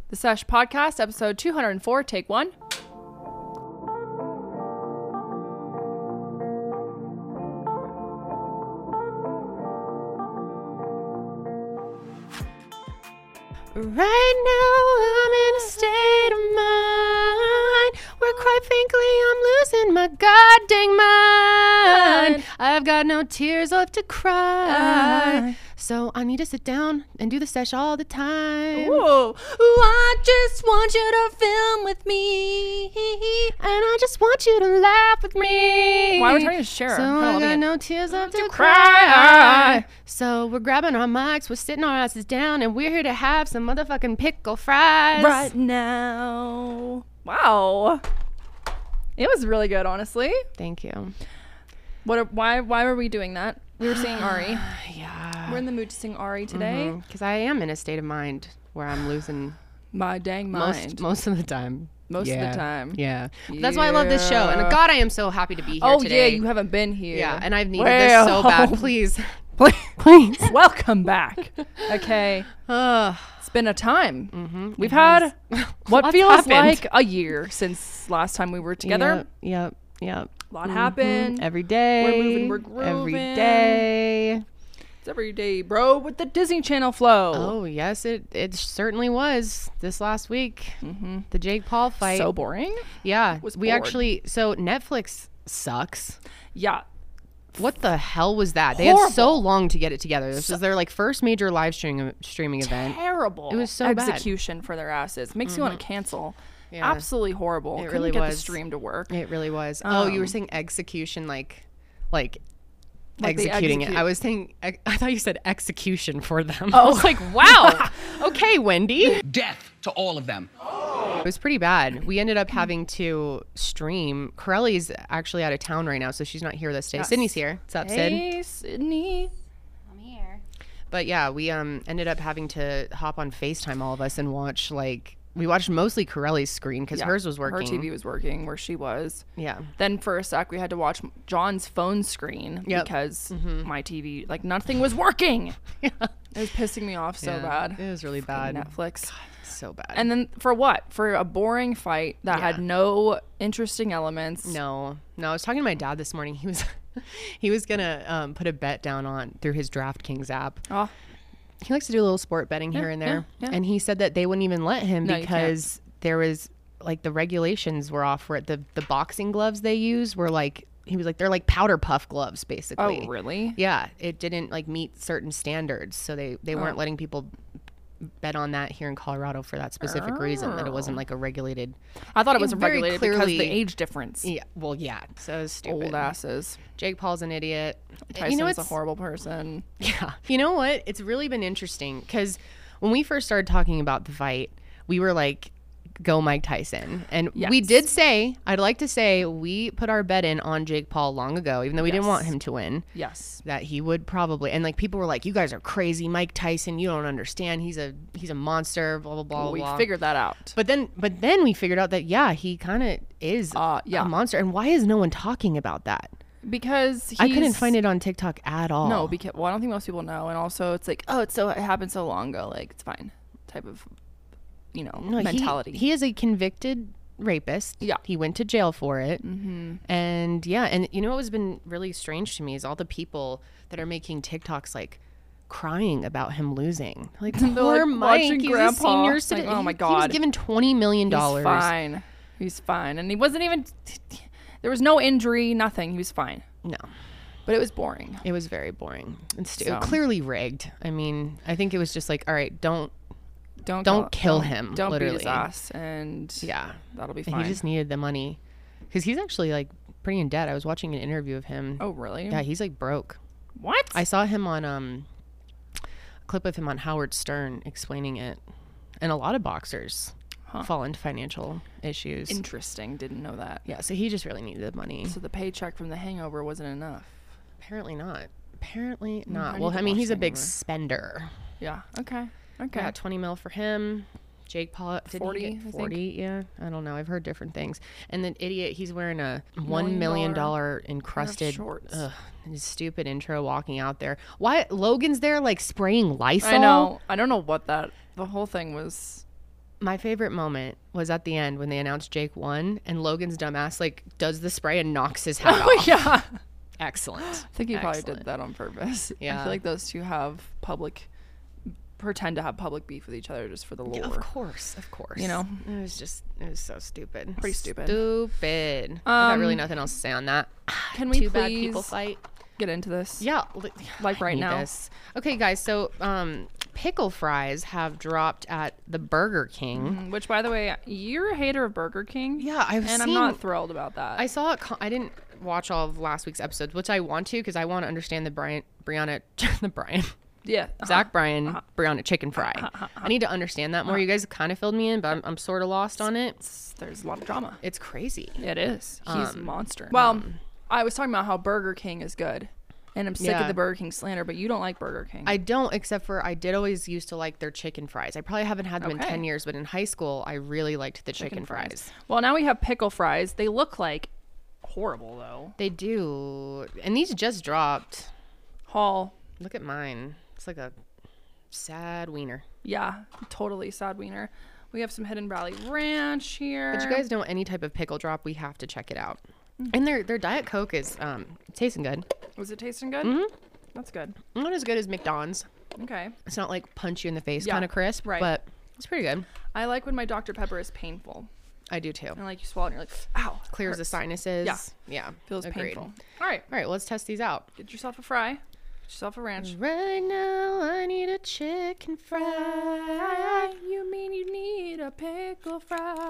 The Sesh Podcast, episode 204, take one. Right now I'm in a state of mind where quite frankly I'm losing my goddamn mind. I've got no tears left to cry. So I need to sit down and do the sesh all the time. Ooh, I just want you to film with me. And I just want you to laugh with me. Why are we trying to share? So I'm I got loving it. no tears left to cry. So we're grabbing our mics, we're sitting our asses down, and we're here to have some motherfucking pickle fries. Right now. Wow. It was really good, honestly. Thank you. Why were we doing that? We were singing Ari. Yeah. We're in the mood to sing Ari today. Because I am in a state of mind where I'm losing My dang mind. most of the time. Most of the time. Yeah. But that's why I love this show. And God, I am so happy to be here Oh, today. yeah, you haven't been here. Yeah, and I've needed this so bad. Please. Please. Welcome back. Okay. Ugh. It's been a time. We've It had what Lots feels happened. like a year since last time we were together. Yep. A lot happened. Every day. We're moving, we're grooving. Every day. It's every day, bro, with the Disney Channel flow. Oh, yes, it certainly was this last week. The Jake Paul fight. So boring. Yeah. Was we bored. actually, so Netflix sucks. Yeah. What the hell was that? They had so Horrible. long to get it together. This was their like first major live streaming event. Terrible. It was so bad. execution for their asses. Makes you want to cancel. Yeah. Absolutely horrible. Couldn't really get the was. stream to work. It really was. Oh, you were saying execution, like Like they executing it. execute- I was saying, I thought you said execution for them. Oh. I was like, wow. Okay, Wendy. Death to all of them. It was pretty bad. We ended up having to stream. Corelli's actually out of town right now, so she's not here this day. Yes. Sydney's here. What's up, Sid? Hey, Sydney. I'm here. But yeah, we ended up having to hop on FaceTime, all of us, and watch we watched mostly Corelli's screen because hers was working. Her TV was working where she was. Yeah. Then for a sec, we had to watch John's phone screen Yep. because my TV, like nothing was working. It was pissing me off so Yeah, bad. it was really bad. Netflix. So bad. And then for what? For a boring fight that had no interesting elements. No, I was talking to my dad this morning. He was gonna put a bet down on through his DraftKings app. Oh, He likes to do a little sport betting here and there. yeah. And he said that they wouldn't even let him No, you because there was like the regulations were off for it. The boxing gloves they use were like, he was like, they're like powder puff gloves basically. oh really? Yeah, it didn't like meet certain standards, so they Oh. weren't letting people bet on that here in Colorado for that specific reason, that it wasn't like a regulated. I thought it was very regulated because of the clearly- age difference. Yeah, well, yeah, so it was stupid. Old asses. Jake Paul's an idiot. Tyson's you know, a it's horrible person. yeah. You know what? It's really been interesting because when we first started talking about the fight, we were like, go Mike Tyson. And we Yes. did say, I'd like to say, we put our bet in on Jake Paul long ago, even though we didn't Yes. want him to win, Yes. that he would probably. And like people were like, you guys are crazy. Mike Tyson, you don't understand. He's a monster, blah, blah, blah, We blah. figured that out. But then we figured out that, yeah, he kind of is yeah. a monster. And why is no one talking about that? Because I couldn't find it on TikTok at all. No, because I don't think most people know, and also it's like, oh, it happened so long ago, like it's fine, type of, No, mentality. He is a convicted rapist. Yeah. He went to jail for it. Mm-hmm. And yeah, and you know what has been really strange to me is all the people that are making TikToks like crying about him losing. Like poor like, Mike, watching he's Grandpa. a senior Like, citizen. oh my He was God. given $20 million. He's fine. He's fine, and he wasn't even. There was no injury, nothing. He was fine, No, but it was boring. it was very boring. It's So. clearly rigged. I mean, I think it was just like, all right, don't Don't kill him, Don't beat literally. his ass, and yeah. that'll be And fine. he just needed the money because he's actually like pretty in debt. I was watching an interview of him. oh really? Yeah, he's like broke. What? I saw him on a clip of him on Howard Stern explaining it, and a lot of boxers fall into financial issues. Interesting. Didn't know that. Yeah, so he just really needed the money. So the paycheck from The Hangover wasn't enough. Apparently not. Apparently I not. need Well, to I mean, watch he's a The big Hangover. spender. Yeah. Okay. Okay. Got 20 mil for him. Jake Paul, did 40, he I get think. 40? Yeah, I don't know. I've heard different things. And then idiot, he's wearing a $1 $1 million pair encrusted of shorts. his stupid intro walking out there. Why Logan's there like spraying Lysol? I know. I don't know what that. The whole thing was My favorite moment was at the end when they announced Jake won and Logan's dumbass like does the spray and knocks his hat Oh, off. yeah. Excellent. I think he probably did that on purpose. Yeah. I feel like those two pretend to have public beef with each other just for the lore. Yeah, of course. You know? It was so stupid. Pretty stupid. Stupid. I got really nothing else to say on that. Can we Too bad please people fight. get into this? Yeah. Like right I need now. this. Okay, guys. So, pickle fries have dropped at the Burger King. Which, by the way, you're a hater of Burger King. Yeah, I'm not thrilled about that. I saw it. I didn't watch all of last week's episodes, which I want to because I want to understand the Brianna, yeah. Zach Bryan, Brianna chicken fry. I need to understand that more. You guys kind of filled me in, but I'm sort of lost on it. There's a lot of drama. It's crazy. It is. He's a monster. Well, I was talking about how Burger King is good. And I'm sick of the Burger King slander, but you don't like Burger King. I don't, except for I did always used to like their chicken fries. I probably haven't had them in 10 years, but in high school, I really liked the chicken fries. Well, now we have pickle fries. They look like horrible, though. They do. And these just dropped. Haul. Look at mine. It's like a sad wiener. Yeah, totally sad wiener. We have some Hidden Valley Ranch here. But you guys know any type of pickle drop, we have to check it out. And their Diet Coke is tasting good. Was it tasting good? Mm-hmm. That's good. Not as good as McDonald's. Okay. It's not like punch you in the face kind of crisp, but it's pretty good. I like when my Dr. Pepper is painful. I do too. And like you swallow and you're like, ow. Clears the sinuses. Yeah. Yeah. Feels agreed. painful. All right. All right, well, let's test these out. Get yourself a fry. Get yourself a ranch. Right now, I need a chicken fry. You mean you need a pickle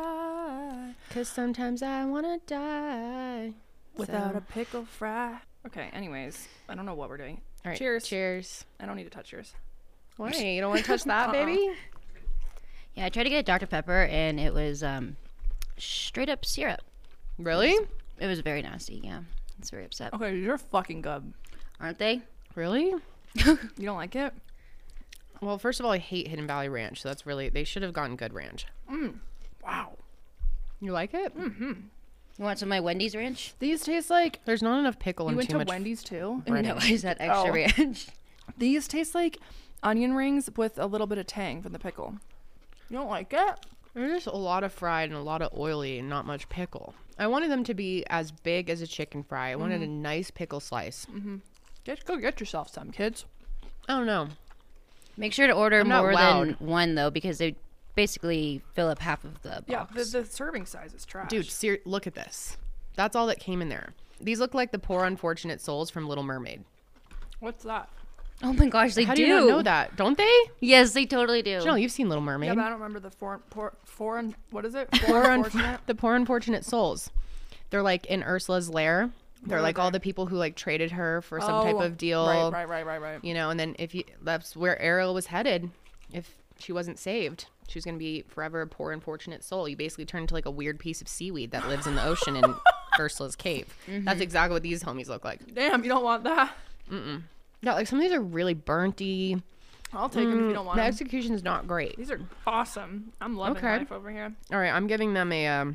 fry? 'Cause sometimes I want to die. Without a pickle fry. Okay, anyways. I don't know what we're doing. All right. Cheers. Cheers. I don't need to touch yours. Why? You don't want to touch that, baby? Yeah, I tried to get a Dr. Pepper, and it was straight up syrup. Really? It was very nasty, yeah. It's very upset. Okay, you're fucking good. Aren't they? Really? You don't like it? Well, first of all, I hate Hidden Valley Ranch, so that's really, they should have gotten good ranch. Wow. You like it? You want some of my Wendy's ranch? These taste like... There's not enough pickle You and went too to much. Wendy's too? No, is that extra ranch? These taste like onion rings with a little bit of tang from the pickle. You don't like it? There's just a lot of fried and a lot of oily and not much pickle. I wanted them to be as big as a chicken fry. I wanted a nice pickle slice. Go get yourself some, kids. I don't know. Make sure to order I'm not more loud. than one, though, because they basically fill up half of the box. Yeah, the serving size is trash. Dude, look at this. That's all that came in there. These look like the poor unfortunate souls from Little Mermaid. What's that? Oh my gosh, they How do. do you not know that? Don't they? Yes, they totally do. Janelle, you've seen Little Yeah, Mermaid. but I don't remember the foreign what is it? The poor unfortunate souls. They're like in Ursula's lair. They're like all the people who like traded her for some type of deal. Right. You know, and then that's where Ariel was headed. If she wasn't saved, she was going to be forever a poor unfortunate soul. You basically turn into like a weird piece of seaweed that lives in the ocean in Ursula's cave. That's exactly what these homies look like. Damn, you don't want that. Yeah, like some of these are really burnty. I'll take them if you don't want The them. execution's not great. These are awesome. I'm loving life over here. All right, I'm giving them a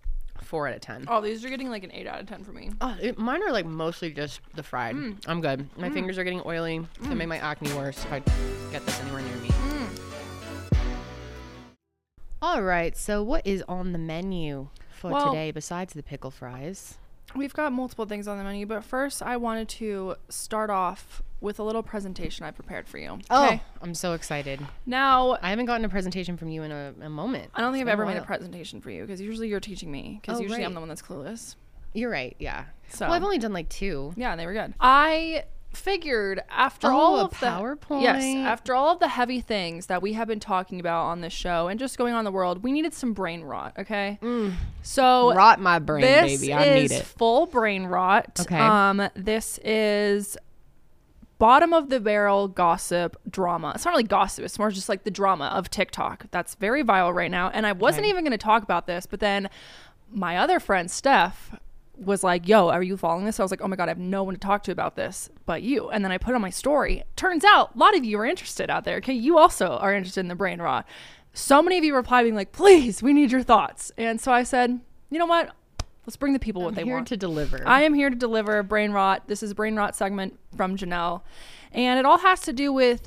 4 out of 10. Oh, these are getting like an 8 out of 10 for me. Oh, mine are like mostly just the fried. I'm good. My fingers are getting oily. It's gonna make my acne worse if I get this anywhere near me. All right, so what is on the menu for today besides the pickle fries? We've got multiple things on the menu, but first I wanted to start off with a little presentation I prepared for you. Oh, I'm so excited. Now, I haven't gotten a presentation from you in a moment. I don't think I've ever made a presentation for you because usually you're teaching me because usually I'm the one that's clueless. You're right, yeah. So, well, I've only done like 2. Yeah, and they were good. I figured after all of PowerPoint. after all of the heavy things that we have been talking about on this show and just going on in the world, we needed some brain rot, okay? So rot my brain, this baby. I need is it. full brain rot. Okay. This is bottom of the barrel gossip drama. It's not really gossip. It's more just like the drama of TikTok. That's very viral right now. And I wasn't even going to talk about this, but then my other friend, Steph, was like, yo, are you following this? I was like, oh my God, I have no one to talk to about this but you. And then I put on my story. Turns out a lot of you are interested out there. Okay. You also are interested in the brain rot. So many of you replied being like, please, we need your thoughts. And so I said, you know what? Let's bring the people what they want. I'm here to deliver. I am here to deliver brain rot. This is a brain rot segment from Janelle. And it all has to do with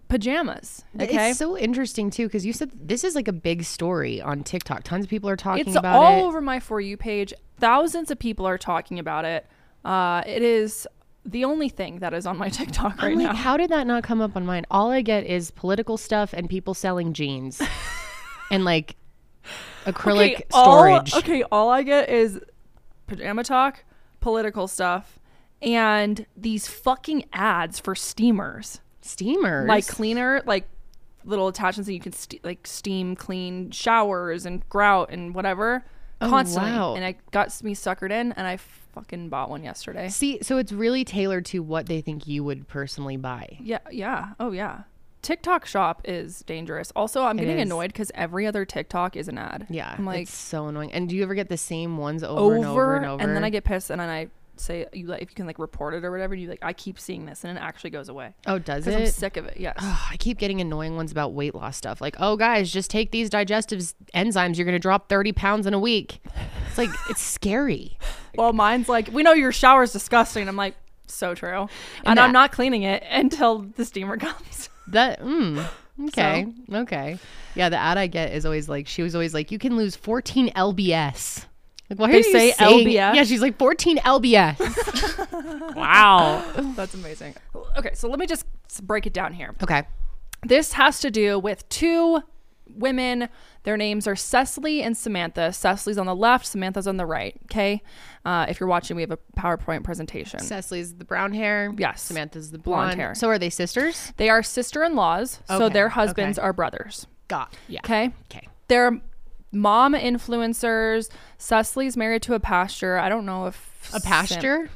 pajamas. Okay. It's so interesting too, because you said this is like a big story on TikTok. Tons of people are talking It's about all it. over my For You page. Thousands of people are talking about it. It is the only thing that is on my TikTok right I'm like, now. how did that not come up on mine? All I get is political stuff and people selling jeans and like acrylic storage. All I get is pajama talk, political stuff, and these fucking ads for steamers. Steamers. Like cleaner, like little attachments that you can steam clean showers and grout and whatever constantly. wow. And it got me suckered in, and I fucking bought one yesterday. See, so it's really tailored to what they think you would personally buy. Yeah. Oh yeah. TikTok shop is dangerous. Also, I'm getting is. annoyed because every other TikTok is an ad. Yeah. I'm like it's so annoying. And do you ever get the same ones over and over and over? and then I get pissed, and then I say if you can like report it or whatever. And you I keep seeing this, and it actually goes away. Oh, does Because I'm it? sick of it. Yes. I keep getting annoying ones about weight loss stuff. Like, oh, guys, just take these digestive enzymes. You're going to drop 30 pounds in a week. It's like, it's scary. Well, mine's like, we know your shower's disgusting. I'm like, so true. And that- I'm not cleaning it until the steamer comes. Okay. Okay. Yeah, the ad I get is always like, she was always like, you can lose 14 LBS. Like, why They are you say saying- LBS? Yeah, she's like 14 LBS. Wow. That's amazing. Okay, so let me just break it down here. Okay. This has to do with two women. Their names are Cecily and Samantha. Cecily's on the left, Samantha's on the right. Okay. If you're watching, we have a PowerPoint presentation. Cecily's the brown hair. Yes. Samantha's the Blonde blonde hair. So are they sisters? They are sister-in-laws, so Okay, their husbands okay. are brothers. Got. Yeah. Okay. Okay. They're mom influencers. Cecily's married to a pastor. I don't know if A pasture?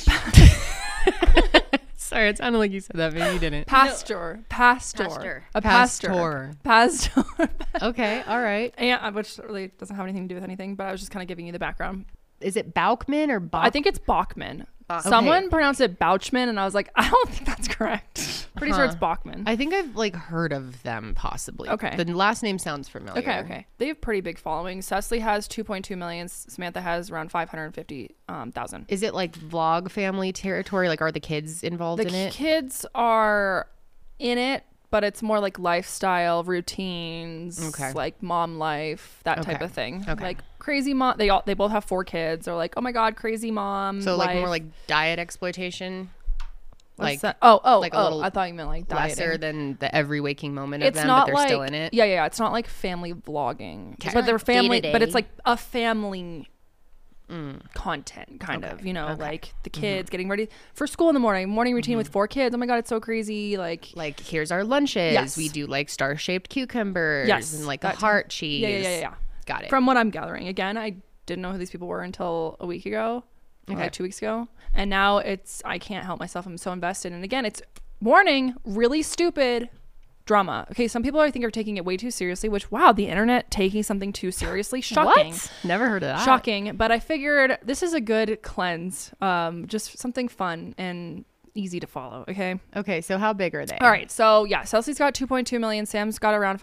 Sorry, it sounded like you said that, but you didn't. Pastor. Pastor. A pastor. Pastor. Okay. All right. And which really doesn't have anything to do with anything, but I was just kind of giving you the background. Is it Baukman or Bach? I think it's Bachman. Someone pronounced it Bouchman, and I was like, I don't think that's correct. Pretty sure it's Bachman. I think I've like heard of them possibly. Okay. The last name sounds familiar. Okay. They have pretty big followings. Cecily has 2.2 million. Samantha has around 550,000. Is it like vlog family territory? Like, are the kids involved The in it? kids are in it, but it's more like lifestyle routines, Okay. like mom life, that type Okay. of thing. Okay. Like crazy mom. They both have 4 kids. They're like, oh my god, crazy mom. So like more life. like diet exploitation, What's like that? Oh, like a little I thought you meant like dieting. lesser than the every waking moment of It's them, not but they're like still in it. Yeah. It's not like family vlogging, Okay. but they're Like family. day-to-day. But it's like a family content, kind of. You know, Okay. like the kids getting ready for school in the morning routine with 4 kids. Oh my god, it's so crazy. Like Here's our lunches. Yes. We do like star-shaped cucumbers Yes, and like a that heart cheese. yeah. Got it. From what I'm gathering, again, I didn't know who these people were until a week ago, or Okay. like 2 weeks ago, and now I can't help myself. I'm so invested, and again, it's warning, really stupid drama. Okay, some people I think are taking it way too seriously. Which wow, the internet taking something too seriously, shocking. What? Never heard of that. Shocking, but I figured this is a good cleanse, just something fun and easy to follow. Okay. Okay, so how big are they? All right. So yeah, Cecily's got 2.2 million. Sam's got around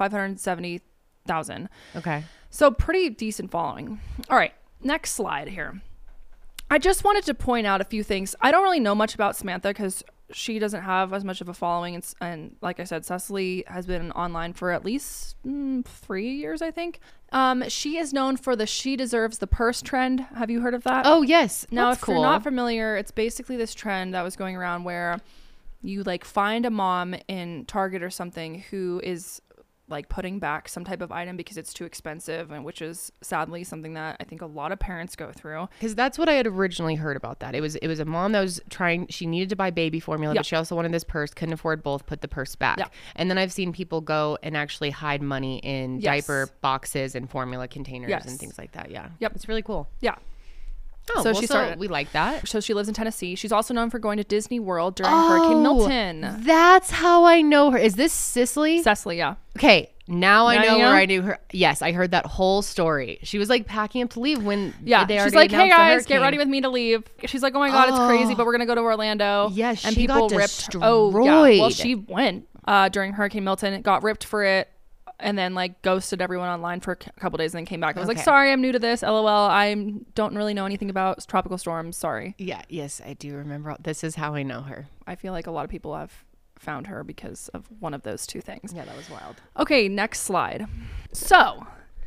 570,000. Okay. So pretty decent following. All right, next slide here. I just wanted to point out a few things. I don't really know much about Samantha because she doesn't have as much of a following. And like I said, Cecily has been online for at least 3 years, I think. She is known for the She Deserves the Purse trend. Have you heard of that? Oh yes. Now, That's if cool. you're not familiar, it's basically this trend that was going around where you like find a mom in Target or something who is like putting back some type of item because it's too expensive, and which is sadly something that I think a lot of parents go through. Because that's what I had originally heard about that. It was a mom that was trying, she needed to buy baby formula, Yeah. but she also wanted this purse, couldn't afford both, put the purse back. Yeah. And then I've seen people go and actually hide money in Yes. diaper boxes and formula containers Yes. and things like that. Yeah. Yep. It's really cool. Yeah. Oh, So well, she started- we like that. So she lives in Tennessee. She's also known for going to Disney World during Hurricane Milton. That's how I know her. Is this Cicely? Cecily, yeah. Okay. Now I Now know you where know? I knew her. Yes, I heard that whole story. She was like packing up to leave when Yeah, they she's already like, "Hey announced the guys, get hurricane." ready with me to leave." She's like, "Oh my god, it's crazy, but we're gonna go to Orlando." Yeah, and she people got ripped. Oh yeah, well destroyed. she went during Hurricane Milton, got ripped for it, and then like ghosted everyone online for a couple days, and then came back. I was like, Okay. "Sorry, I'm new to this. LOL. I don't really know anything about tropical storms. Sorry." Yeah, yes, I do remember. This is how I know her. I feel like a lot of people have found her because of one of those two things. Yeah, that was wild. Okay, next slide. So,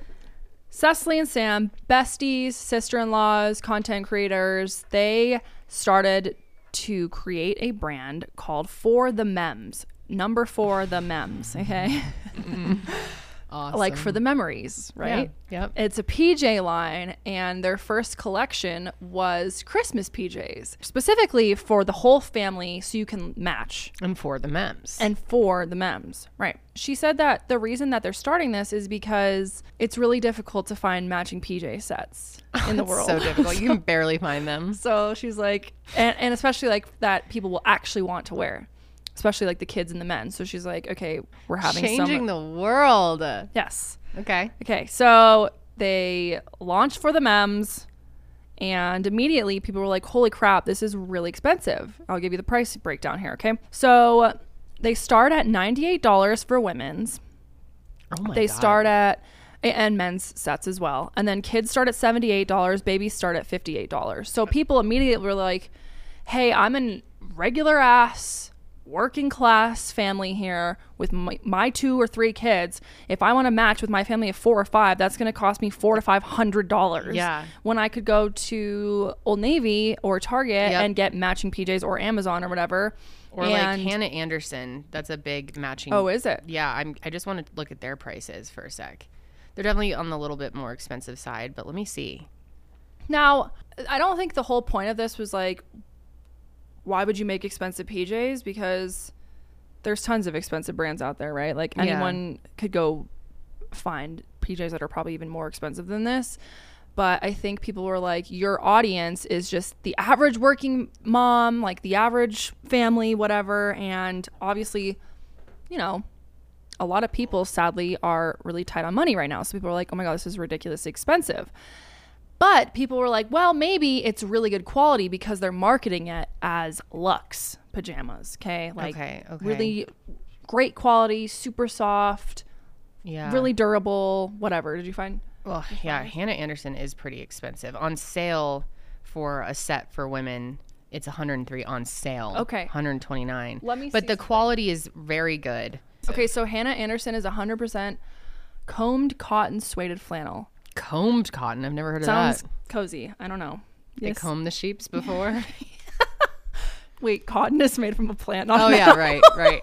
Cecily and Sam, besties, sister-in-laws, content creators, they started to create a brand called For the Mems. Number 4, the Mems, okay? Awesome. Like for the memories, right? Yeah. Yep. It's a PJ line, and their first collection was Christmas PJs, specifically for the whole family so you can match. And for the mems. And for the mems, right. She said that the reason that they're starting this is because it's really difficult to find matching PJ sets in the world. So difficult. You can barely find them. So she's like, and especially like that people will actually want to wear, especially like the kids and the men. So she's like, okay, we're having Changing the world. Yes. Okay. Okay, so they launched For the Mems, and immediately people were like, holy crap, this is really expensive. I'll give you the price breakdown here, okay? So they start at $98 for women's. Oh my They God. start at, and men's sets as well. And then kids start at $78, babies start at $58. So people immediately were like, hey, I'm a regular ass working class family here with my 2 or 3 kids. If I want to match with my family of 4 or 5, that's going to cost me $400 to $500. Yeah. When I could go to Old Navy or Target Yep. and get matching PJs or Amazon or whatever. Or like Hannah Anderson. That's a big matching. Oh, is it? Yeah. I just want to look at their prices for a sec. They're definitely on the little bit more expensive side, but let me see. Now, I don't think the whole point of this was like, why would you make expensive PJs? Because there's tons of expensive brands out there, right? Like anyone could go find PJs that are probably even more expensive than this. But I think people were like, your audience is just the average working mom, like the average family, whatever. And obviously, you know, a lot of people sadly are really tight on money right now. So people are like, oh my God, this is ridiculously expensive. But people were like, well, maybe it's really good quality because they're marketing it as luxe pajamas. Okay. Like really great quality, super soft, really durable, whatever. Did you find? Well, yeah. Hannah Anderson is pretty expensive. On sale for a set for women, it's $103 on sale. Okay. $129. Let me see But the something. quality is very good. Okay. So Hannah Anderson is 100% combed cotton suede flannel. Combed cotton. I've never heard of Sounds that. cozy. I don't know. They comb the sheeps before? Wait, cotton is made from a plant. Not Oh, an yeah. animal. Right.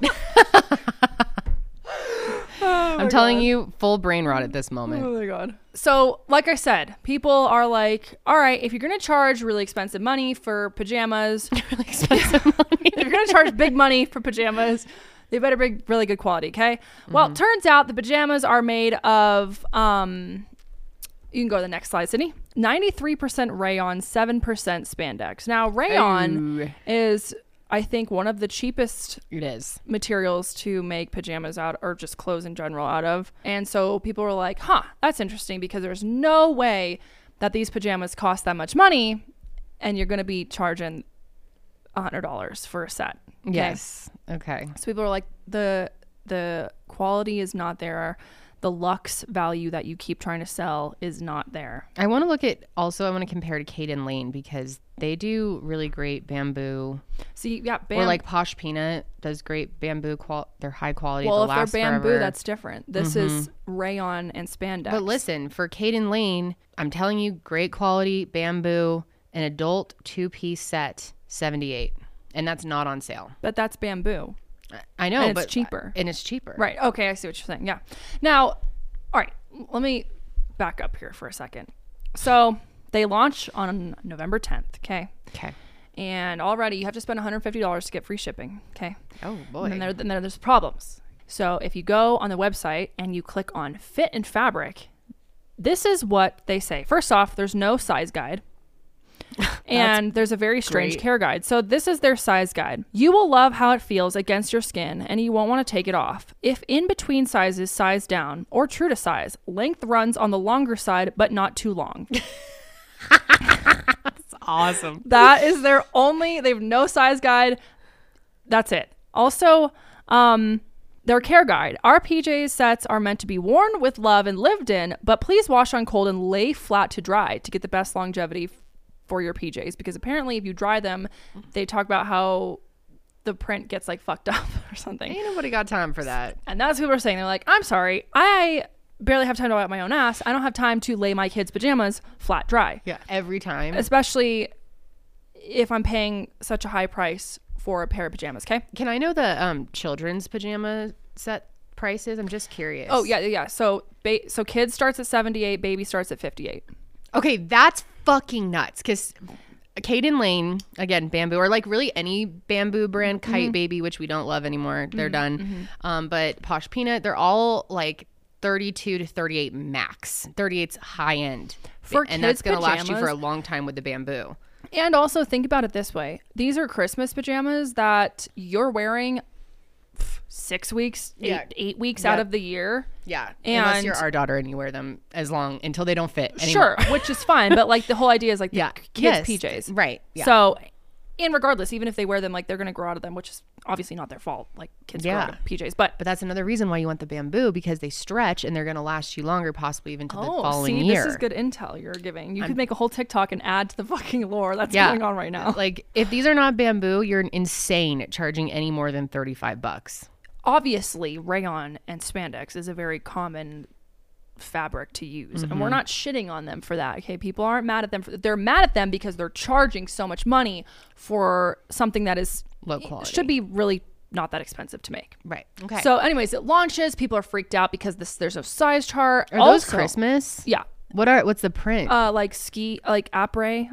I'm telling you, full brain rot at this moment. Oh my God. So, like I said, people are like, all right, if you're going to charge really expensive money for pajamas, Really expensive money. if you're going to charge big money for pajamas, they better be really good quality, okay? Well, it turns out the pajamas are made of, you can go to the next slide, Sydney. 93% rayon, 7% spandex. Now, rayon is, I think, one of the cheapest It is. materials to make pajamas out, or just clothes in general out of. And so people were like, huh, that's interesting, because there's no way that these pajamas cost that much money and you're going to be charging $100 for a set. Okay? Yes. Okay. So people were like, the quality is not there. The luxe value that you keep trying to sell is not there. I want to look at, also, I want to compare to Caden Lane because they do really great bamboo. See, yeah, Or like Posh Peanut does great bamboo. They're high quality. well, they'll if they're last bamboo, forever. that's different. This is rayon and spandex. But listen, for Caden Lane, I'm telling you, great quality bamboo, an adult 2-piece set, $78, and that's not on sale. But that's bamboo. I know, And it's but cheaper. And it's cheaper. Right. Okay. I see what you're saying. Yeah. Now, all right. Let me back up here for a second. So they launch on November 10th. Okay. Okay. And already you have to spend $150 to get free shipping. Okay. Oh boy. And then there's problems. So if you go on the website and you click on fit and fabric, this is what they say. First off, there's no size guide. And there's a very strange great. care guide. So this is their size guide. You will love how it feels against your skin and you won't want to take it off. If in between sizes, size down or true to size, length runs on the longer side, but not too long. That's awesome. That is their only, they have no size guide. That's it. Also, their care guide. Our PJ sets are meant to be worn with love and lived in, but please wash on cold and lay flat to dry to get the best longevity for your PJs. Because apparently if you dry them, they talk about how the print gets like fucked up or something. Ain't nobody got time for that. And that's what people are saying. They're like, I'm sorry, I barely have time to wipe my own ass. I don't have time to lay my kids' pajamas flat dry. Yeah, every time. Especially if I'm paying such a high price for a pair of pajamas, okay? Can I know the children's pajama set prices? I'm just curious. Oh, yeah. So so kids starts at 78, baby starts at 58. Okay, that's fucking nuts. Because Caden Lane, again, Bamboo, or like really any Bamboo brand, Kite Baby, which we don't love anymore. They're done. But Posh Peanut, they're all like 32 to 38 max. 38's high end. For and that's kids' going to last you for a pajamas- long time with the Bamboo. And also think about it this way. These are Christmas pajamas that you're wearing 6 weeks, eight weeks out of the year. Yeah. And unless you're our daughter and you wear them until they don't fit anymore. Sure, which is fine. But like the whole idea is like the kids' Yes. PJs. Right. Yeah. So, and regardless, even if they wear them, like they're going to grow out of them, which is obviously not their fault. Like kids grow out of PJs. But that's another reason why you want the Bamboo, because they stretch and they're going to last you longer, possibly even to the following year. This is good intel you're giving. You could make a whole TikTok and add to the fucking lore that's going on right now. Like if these are not Bamboo, you're insane at charging any more than $35. Obviously, rayon and spandex is a very common fabric to use, and we're not shitting on them for that. Okay, people aren't mad at them. They're mad at them because they're charging so much money for something that is Low quality. should be really not that expensive to make. Right. Okay. So, anyways, it launches. People are freaked out because there's no size chart. Are those Christmas? Yeah. What's the print? Like ski, like après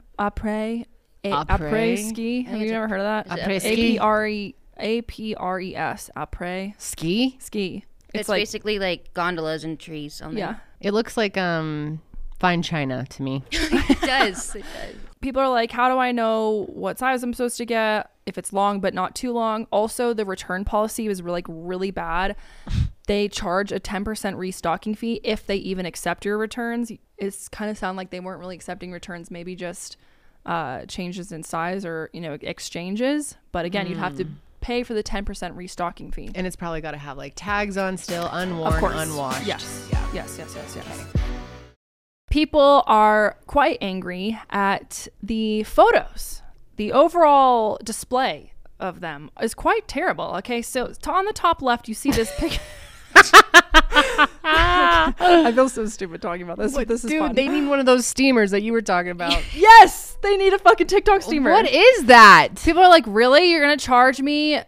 ski. Have you never heard of that? Après ski. APRES. Après Ski? ski. It's like, basically like gondolas and trees on there. yeah. It looks like fine china to me. It does. It does. People are like, how do I know what size I'm supposed to get if it's long but not too long? Also, the return policy was really bad. They charge a 10% restocking fee if they even accept your returns. It's kind of sound like they weren't really accepting returns, maybe just changes in size or exchanges. But again, you'd have to pay for the 10% restocking fee. And it's probably got to have like tags on still, unworn, Of course. unwashed. Yes. Yeah. Yes. People are quite angry at the photos. The overall display of them is quite terrible. Okay, so on the top left, you see this picture. I feel so stupid talking about this, but this is fun. They need one of those steamers that you were talking about. Yes, they need a fucking TikTok steamer. What is that? People are like, really? You're gonna charge me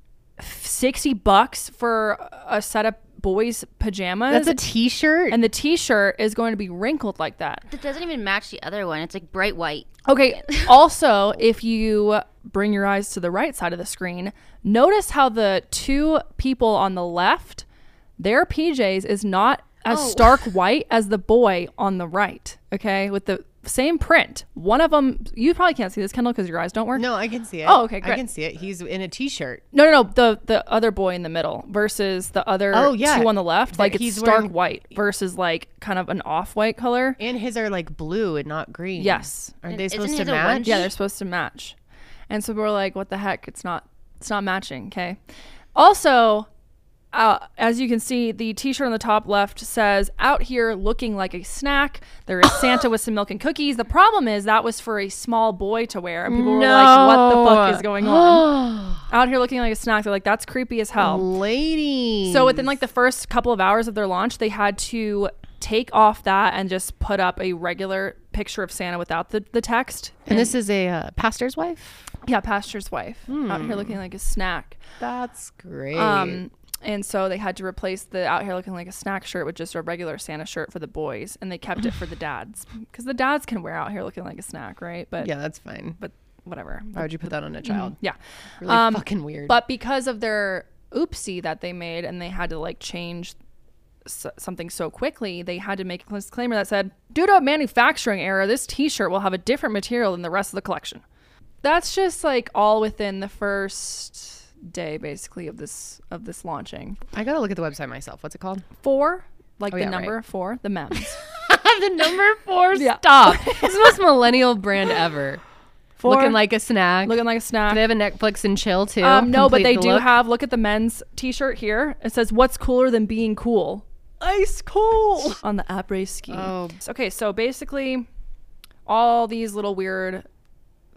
$60 for a set of boys' pajamas? That's a t-shirt? And the t-shirt is going to be wrinkled like that. It doesn't even match the other one. It's like bright white. Okay. Also, if you bring your eyes to the right side of the screen, notice how the two people on the left, their PJs is not as stark white as the boy on the right. Okay. With the same print. One of them, you probably can't see this, Kendall, because your eyes don't work. No, I can see it. Oh, okay, great. I can see it. He's in a t-shirt. No. The other boy in the middle versus the other two on the left. Like it's stark white versus like kind of an off-white color. And his are like blue and not green. Yes. Aren't they Isn't supposed to his a match? onesie? Yeah, they're supposed to match. And so we're like, what the heck? It's not matching. Okay. Also, as you can see, the t-shirt on the top left says, out here looking like a snack. There is Santa with some milk and cookies. The problem is that was for a small boy to wear. And people were like, what the fuck is going on? Out here looking like a snack. They're like, that's creepy as hell. Ladies. So within like the first couple of hours of their launch, they had to take off that and just put up a regular picture of Santa without the text. And this is a pastor's wife? Yeah, pastor's wife. Out here looking like a snack. That's great. And so they had to replace the out here looking like a snack shirt with just a regular Santa shirt for the boys. And they kept it for the dads. Because the dads can wear out here looking like a snack, right? But yeah, that's fine. But whatever. Why would you put that on a child? Yeah. Really fucking weird. But because of their oopsie that they made and they had to like change something so quickly, they had to make a disclaimer that said, due to a manufacturing error, this t-shirt will have a different material than the rest of the collection. That's just like all within the first day basically of this launching. I gotta look at the website myself. What's it called? 4, like the number 4, the MEMS. The number 4. Yeah. Stop. It's the most millennial brand ever. 4, looking like a snack. Do they have a Netflix and chill too? No, but they do have, look at the men's t-shirt here. It says, what's cooler than being cool? Ice cool on the après ski. Oh. Okay, so basically all these little weird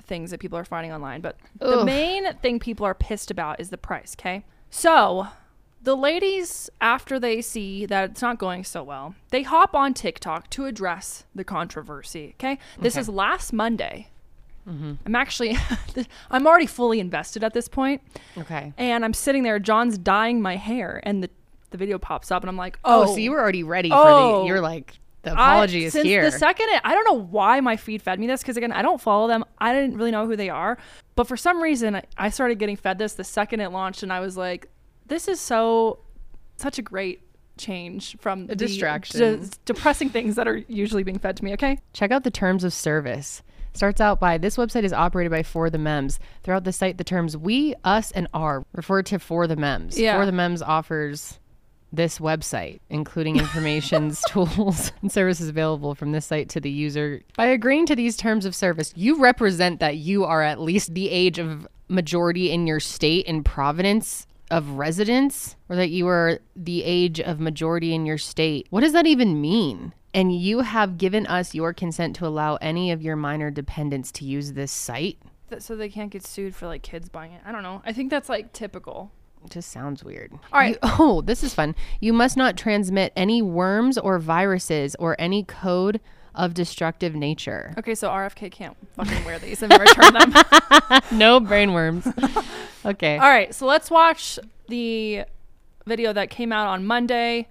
things that people are finding online, but the main thing people are pissed about is the price. Okay, so the ladies, after they see that it's not going so well, they hop on TikTok to address the controversy. Okay, this is last Monday. I'm actually, I'm already fully invested at this point. Okay. And I'm sitting there, John's dyeing my hair, and the video pops up, and I'm like, so you were already ready for you're like, the apology is here. Since the second, I don't know why my feed fed me this, because again, I don't follow them. I didn't really know who they are. But for some reason, I started getting fed this the second it launched, and I was like, this is such a great change from the distraction. Depressing things that are usually being fed to me, okay? Check out the terms of service. Starts out by, this website is operated by For the Mems. Throughout the site, the terms we, us, and our refer to For the Mems. Yeah. For the Mems offers this website, including informations, tools, and services available from this site to the user. By agreeing to these terms of service, you represent that you are at least the age of majority in your state and province of residence, or that you are the age of majority in your state. What does that even mean? And you have given us your consent to allow any of your minor dependents to use this site? So they can't get sued for like kids buying it. I don't know. I think that's like typical. It just sounds weird. All right. This is fun. You must not transmit any worms or viruses or any code of destructive nature. Okay, so RFK can't fucking wear these and return them. No brain worms. Okay. All right, so let's watch the video that came out on Monday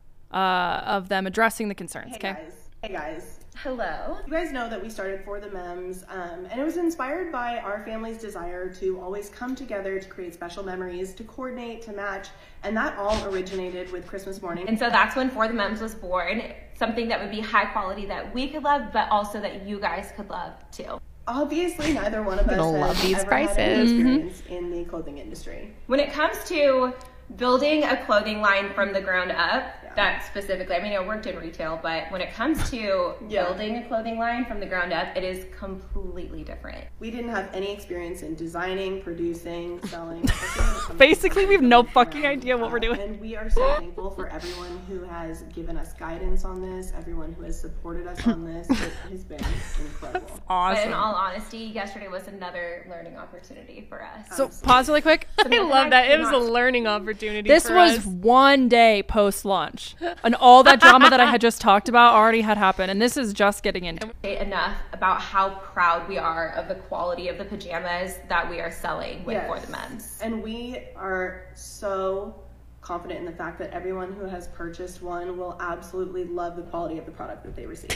of them addressing the concerns. Hey guys. Hello. You guys know that we started For the Mems, and it was inspired by our family's desire to always come together to create special memories, to coordinate, to match, and that all originated with Christmas morning. And so that's when For the Mems was born, something that would be high quality that we could love, but also that you guys could love too. Obviously, neither one of us has ever had any experience in the clothing industry. When it comes to building a clothing line from the ground up, that specifically, I mean, I worked in retail, but when it comes to building a clothing line from the ground up, it is completely different. We didn't have any experience in designing, producing, selling. Basically, we have no fucking idea what we're doing. And we are so thankful for everyone who has given us guidance on this, everyone who has supported us on this. It has been incredible. Awesome. But in all honesty, yesterday was another learning opportunity for us. So pause really quick. I love that. It was a learning opportunity This for was us. one day post-launch. And all that drama that I had just talked about already had happened. And this is just getting into it. Enough about how proud we are of the quality of the pajamas that we are selling with For the Mems. And we are so confident in the fact that everyone who has purchased one will absolutely love the quality of the product that they receive.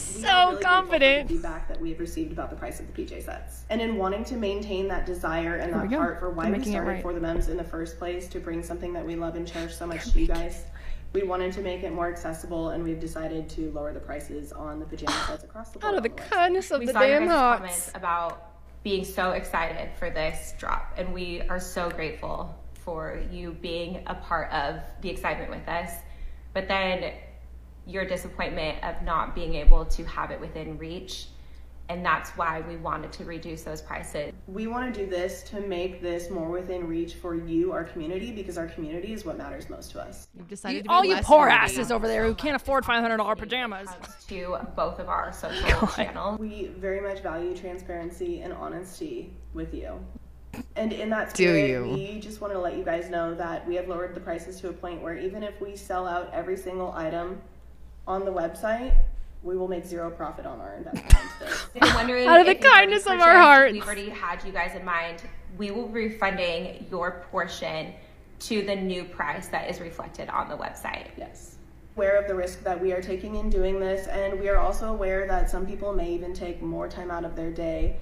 So confident. The feedback that we've received about the price of the PJ sets. And in wanting to maintain that desire and that heart for why we started For the Mems in the first place, to bring something that we love and cherish so much to you guys, we wanted to make it more accessible, and we've decided to lower the prices on the pajama sets across the board. Out of the kindness of We the saw your damn guys' hearts. comments about being so excited for this drop, and we are so grateful for you being a part of the excitement with us. But then your disappointment of not being able to have it within reach, and that's why we wanted to reduce those prices. We want to do this to make this more within reach for you, our community, because our community is what matters most to us. We've decided to be All you less poor nerdy. asses over there who can't afford $500 pajamas. To both of our social channels. We very much value transparency and honesty with you. And in that Do spirit, you? we just want to let you guys know that we have lowered the prices to a point where even if we sell out every single item on the website, we will make zero profit on our investment. If you're wondering Out of the if you've already kindness of our purchased, hearts. we've already had you guys in mind. We will be refunding your portion to the new price that is reflected on the website. Yes. Aware of the risk that we are taking in doing this, and we are also aware that some people may even take more time out of their day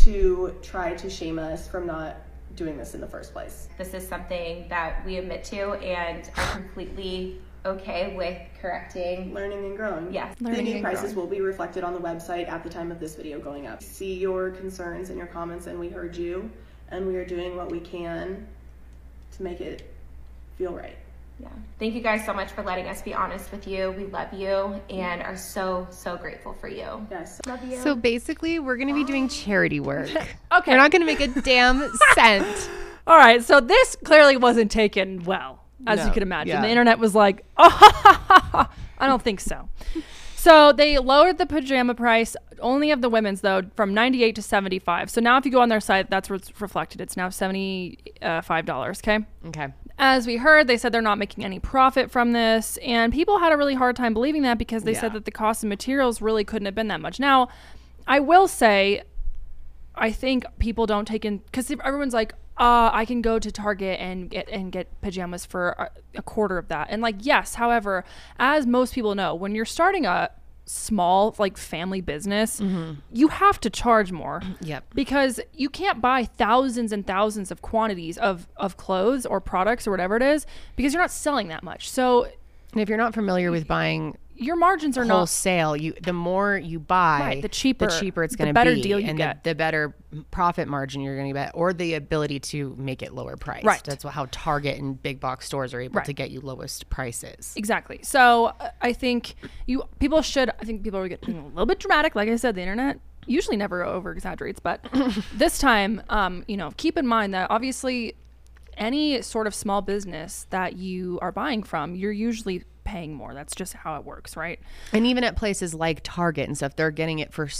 to try to shame us from not doing this in the first place. This is something that we admit to and are completely okay with correcting. Learning and growing. Yes. The new prices will be reflected on the website at the time of this video going up. See your concerns and your comments, and we heard you, and we are doing what we can to make it feel right. Yeah. Thank you guys so much for letting us be honest with you. We love you and are so, so grateful for you. Yes. Love you. So basically, we're going to be doing charity work. Okay. We're not going to make a damn cent. All right, so this clearly wasn't taken well, as No, you can imagine. yeah. The internet was like, oh, ha, ha, ha, ha. I don't think so. So they lowered the pajama price only of the women's, though, from $98 to $75. So now if you go on their site, that's what's reflected. It's now $75. Okay. As we heard, they said they're not making any profit from this. And people had a really hard time believing that because they said that the cost of materials really couldn't have been that much. Now, I will say, I think people don't take in, because everyone's like, I can go to Target and get pajamas for a quarter of that. And like, yes, however, as most people know, when you're starting a small like family business, you have to charge more. Yep. Because you can't buy thousands and thousands of quantities of clothes or products or whatever it is, because you're not selling that much. So, and if you're not familiar with buying your margins are wholesale, the more you buy, the cheaper it's going to be, the better deal you get, the better profit margin you're going to get, or the ability to make it lower price. Right. That's how Target and big box stores are able to get you lowest prices. Exactly. So I think people are getting a little bit dramatic. Like I said, the internet usually never over exaggerates, but this time, keep in mind that obviously any sort of small business that you are buying from, you're usually paying more. That's just how it works, right? And even at places like Target and stuff, they're getting it for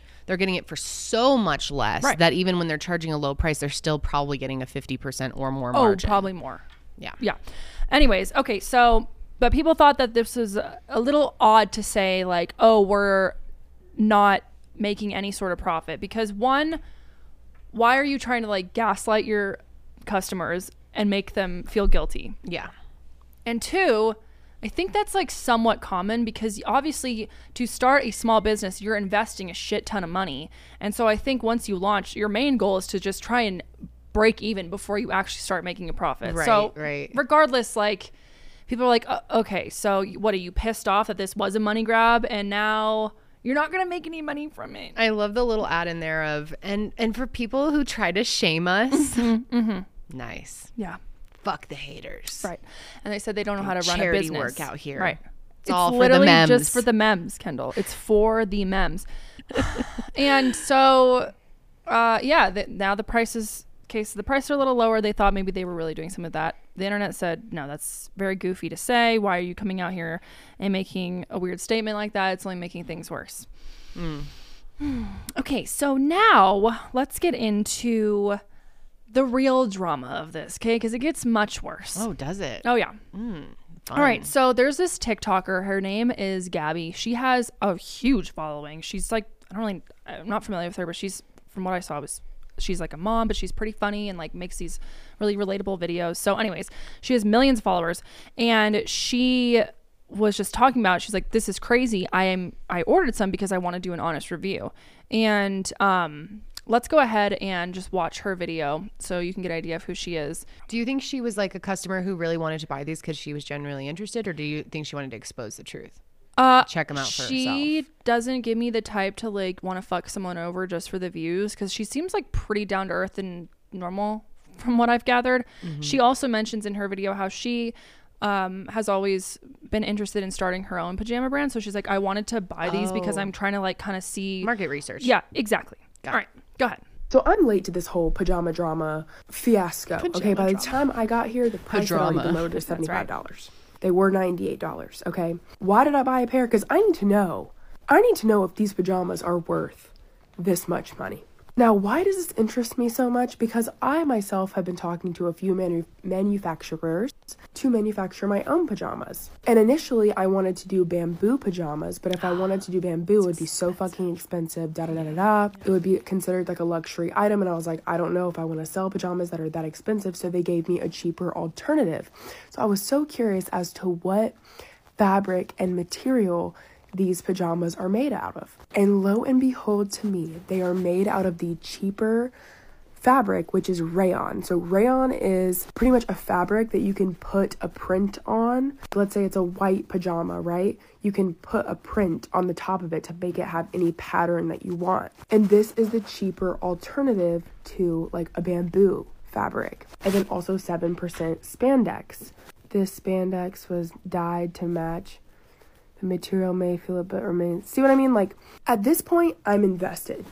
so much less that even when they're charging a low price, they're still probably getting a 50% or more margin. Oh, probably more. Yeah. Anyways, okay, so but people thought that this was a little odd to say like, oh, we're not making any sort of profit, because one, why are you trying to like gaslight your customers and make them feel guilty? Yeah. And two, I think that's like somewhat common, because obviously to start a small business, you're investing a shit ton of money. And so I think once you launch, your main goal is to just try and break even before you actually start making a profit. Right. Regardless, like people are like, okay, so what, are you pissed off that this was a money grab and now you're not going to make any money from it? I love the little ad in there of, and for people who try to shame us, nice. Yeah. Fuck the haters. Right. And they said they don't know how to run a charity business. work out here. Right. It's all for the literally memes. just for the memes, Kendall. It's for the memes. And so, now the prices, the prices are a little lower. They thought maybe they were really doing some of that. The internet said, no, that's very goofy to say. Why are you coming out here and making a weird statement like that? It's only making things worse. Okay, so now let's get into the real drama of this, okay? Because it gets much worse. Oh, does it? Oh, yeah. Fun. All right, so there's this TikToker. Her name is Gabby. She has a huge following. She's like, I'm not familiar with her, but from what I saw, she's like a mom, but she's pretty funny and like makes these really relatable videos. So anyways, she has millions of followers, and she was just talking about, she's like, this is crazy. I ordered some because I want to do an honest review. And let's go ahead and just watch her video so you can get an idea of who she is. Do you think she was like a customer who really wanted to buy these because she was genuinely interested, or do you think she wanted to expose the truth? Check them out for herself. She doesn't give me the type to like want to fuck someone over just for the views, because she seems like pretty down to earth and normal from what I've gathered. She also mentions in her video how she has always been interested in starting her own pajama brand. So she's like, I wanted to buy these because I'm trying to like kind of see market research. Yeah, exactly. All right, go ahead. So I'm late to this whole pajama drama fiasco. Okay, by the time I got here, the price had already been lowered to $75. Right. They were $98, okay? Why did I buy a pair? Because I need to know. I need to know if these pajamas are worth this much money. Now, why does this interest me so much? Because I myself have been talking to a few manufacturers to manufacture my own pajamas. And initially, I wanted to do bamboo pajamas, but if I wanted to do bamboo, it would be so fucking expensive, da-da-da-da-da. It would be considered like a luxury item, and I was like, I don't know if I want to sell pajamas that are that expensive, so they gave me a cheaper alternative. So I was so curious as to what fabric and material these pajamas are made out of. And lo and behold, to me, they are made out of the cheaper fabric, which is rayon. So rayon is pretty much a fabric that you can put a print on. Let's say it's a white pajama, right? You can put a print on the top of it to make it have any pattern that you want. And this is the cheaper alternative to like a bamboo fabric. And then also 7% spandex. This spandex was dyed to match. The material may feel it, but remains. See what I mean? Like, at this point, I'm invested.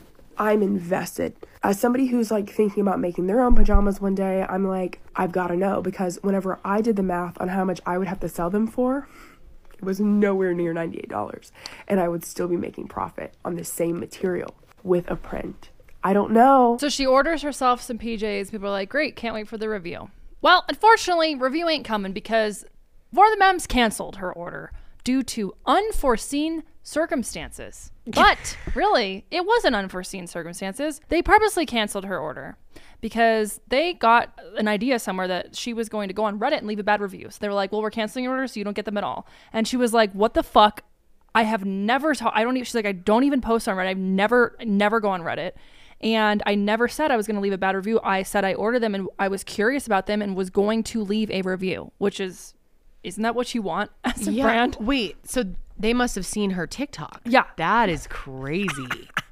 As somebody who's like thinking about making their own pajamas one day, I'm like, I've got to know, because whenever I did the math on how much I would have to sell them for, It was nowhere near $98. And I would still be making profit on the same material with a print. I don't know. So she orders herself some PJs. People are like, great, can't wait for the review. Well, unfortunately, review ain't coming because For the Mems canceled her order due to unforeseen circumstances. But really, it wasn't unforeseen circumstances. They purposely canceled her order because they got an idea somewhere that she was going to go on Reddit and leave a bad review. So they were like, well, we're canceling your order so you don't get them at all. And she was like, what the fuck? I have never she's like, I don't even post on Reddit. I've never go on Reddit. And I never said I was going to leave a bad review. I said I ordered them and I was curious about them and was going to leave a review, which isn't that what you want as a brand? Wait, so they must have seen her TikTok. Yeah. That is crazy.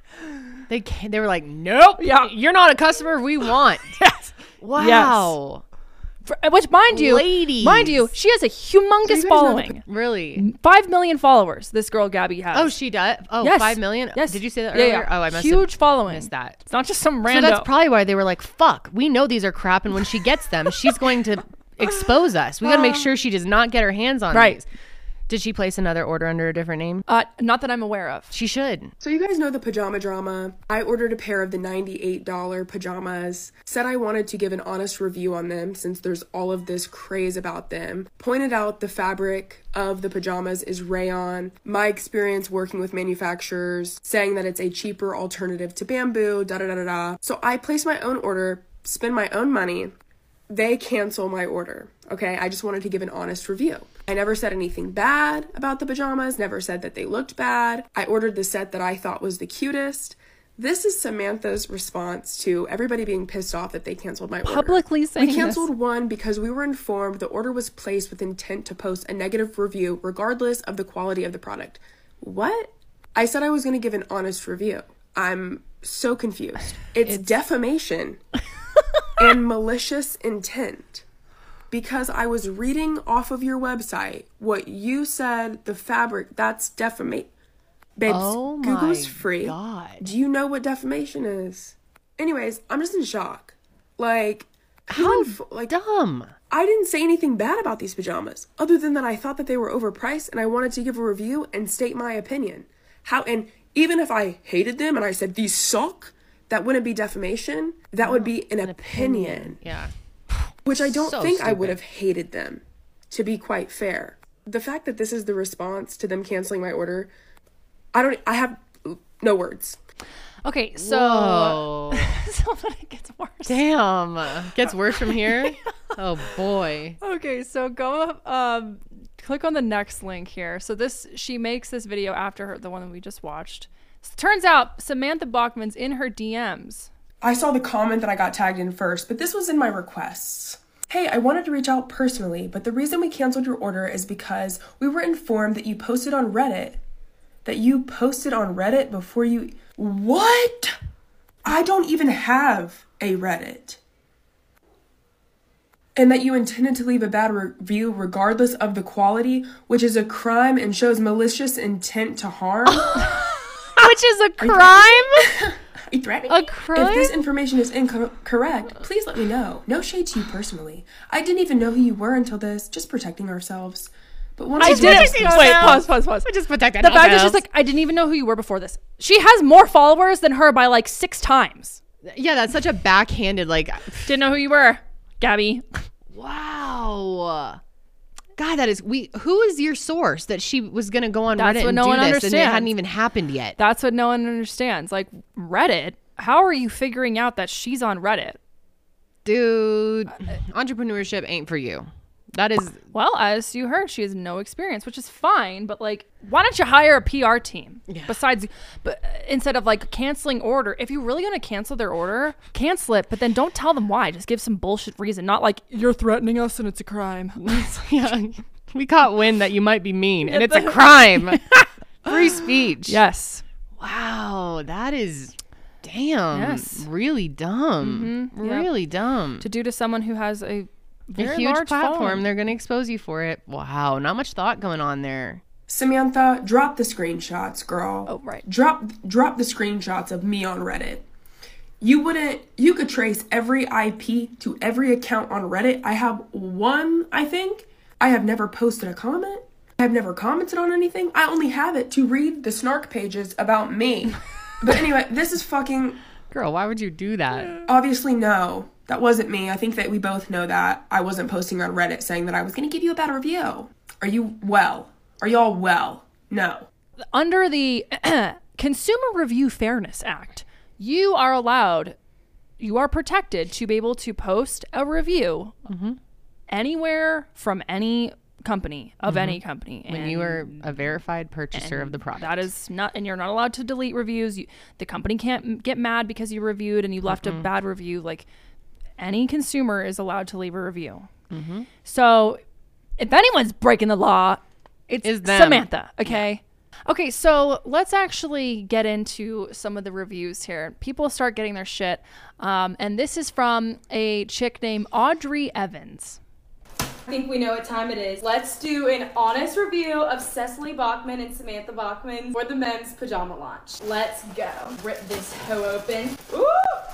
They were like, nope, you're not a customer we want. Yes. Wow. Yes. Which, mind you, she has a humongous following. Really? 5 million followers, this girl Gabby has. Oh, she does? Oh, yes. 5 million? Yes. Did you say that earlier? Yeah. Oh, I must Huge have following. missed that. It's not just some random. So that's probably why they were like, fuck, we know these are crap, and when she gets them, she's going to expose us. We got to make sure she does not get her hands on these. Did she place another order under a different name? Not that I'm aware of. She should. So you guys know the pajama drama. I ordered a pair of the $98 pajamas. Said I wanted to give an honest review on them since there's all of this craze about them. Pointed out the fabric of the pajamas is rayon. My experience working with manufacturers, saying that it's a cheaper alternative to bamboo, da-da-da-da-da. So I placed my own order, spend my own money. They cancel my order, okay? I just wanted to give an honest review. I never said anything bad about the pajamas, never said that they looked bad. I ordered the set that I thought was the cutest. This is Samantha's response to everybody being pissed off that they canceled my order. Publicly saying We canceled one because we were informed the order was placed with intent to post a negative review regardless of the quality of the product. What? I said I was going to give an honest review. I'm so confused. It's defamation. And malicious intent. Because I was reading off of your website what you said, the fabric, that's defamation. Babes, Google's free. God. Do you know what defamation is? Anyways, I'm just in shock. Like, How dumb. I didn't say anything bad about these pajamas, other than that I thought that they were overpriced and I wanted to give a review and state my opinion. And even if I hated them and I said, these suck, that wouldn't be defamation. That would be an opinion. Yeah. Which I don't think stupid. I would have hated them, to be quite fair. The fact that this is the response to them canceling my order, I have no words. Okay, so it gets worse. Damn. Gets worse from here? Oh, boy. Okay, so go click on the next link here. So she makes this video after the one that we just watched. Turns out Samantha Bachman's in her DMs. I saw the comment that I got tagged in first, but this was in my requests. Hey, I wanted to reach out personally, but the reason we canceled your order is because we were informed that you posted on Reddit. Before you... What? I don't even have a Reddit. And that you intended to leave a bad review regardless of the quality, which is a crime and shows malicious intent to harm. Which is a crime? Are you threatening A crime? If this information is incorrect, please let me know. No shade to you personally. I didn't even know who you were until this. Just protecting ourselves. But once Wait, pause. I just protected The fact that she's like, I didn't even know who you were before this. She has more followers than her by like 6 times. Yeah, that's such a backhanded, Didn't know who you were, Gabby. Wow. God, who is your source that she was going to go on That's Reddit what and no do one this understands. and it hadn't even happened yet? That's what no one understands. Like, Reddit, how are you figuring out that she's on Reddit? Dude, entrepreneurship ain't for you. That is... Well, as you heard, she has no experience, which is fine, but like, why don't you hire a PR team? Yeah. Instead of like canceling order, if you're really going to cancel their order, cancel it, but then don't tell them why. Just give some bullshit reason, not like, you're threatening us and it's a crime. Yeah. We caught wind that you might be mean and it's a crime. Free speech. Yes. Wow. That is... Damn. Yes. Really dumb. Mm-hmm. Yep. Really dumb. To do to someone who has a very huge large platform, following. they're going to expose you for it. Wow. Not much thought going on there. Samantha, drop the screenshots, girl. Oh, right. Drop the screenshots of me on Reddit. You could trace every IP to every account on Reddit. I have one, I think. I have never posted a comment. I've never commented on anything. I only have it to read the snark pages about me. But anyway, this is fucking... Girl, why would you do that? Obviously, no. That wasn't me. I think that we both know that. I wasn't posting on Reddit saying that I was going to give you a bad review. Are you well? Are y'all well? No. Under the Consumer Review Fairness Act, you are protected to be able to post a review anywhere from any company, of any company. When you are a verified purchaser of the product. That is not, and you're not allowed to delete reviews. The company can't get mad because you reviewed and you left a bad review. Like, any consumer is allowed to leave a review. So if anyone's breaking the law, it's Samantha, okay? Okay, so let's actually get into some of the reviews here. People start getting their shit. And this is from a chick named Audrey Evans. I think we know what time it is. Let's do an honest review of Cecily Bachman and Samantha Bachman for the men's pajama launch. Let's go. Rip this hoe open. Ooh!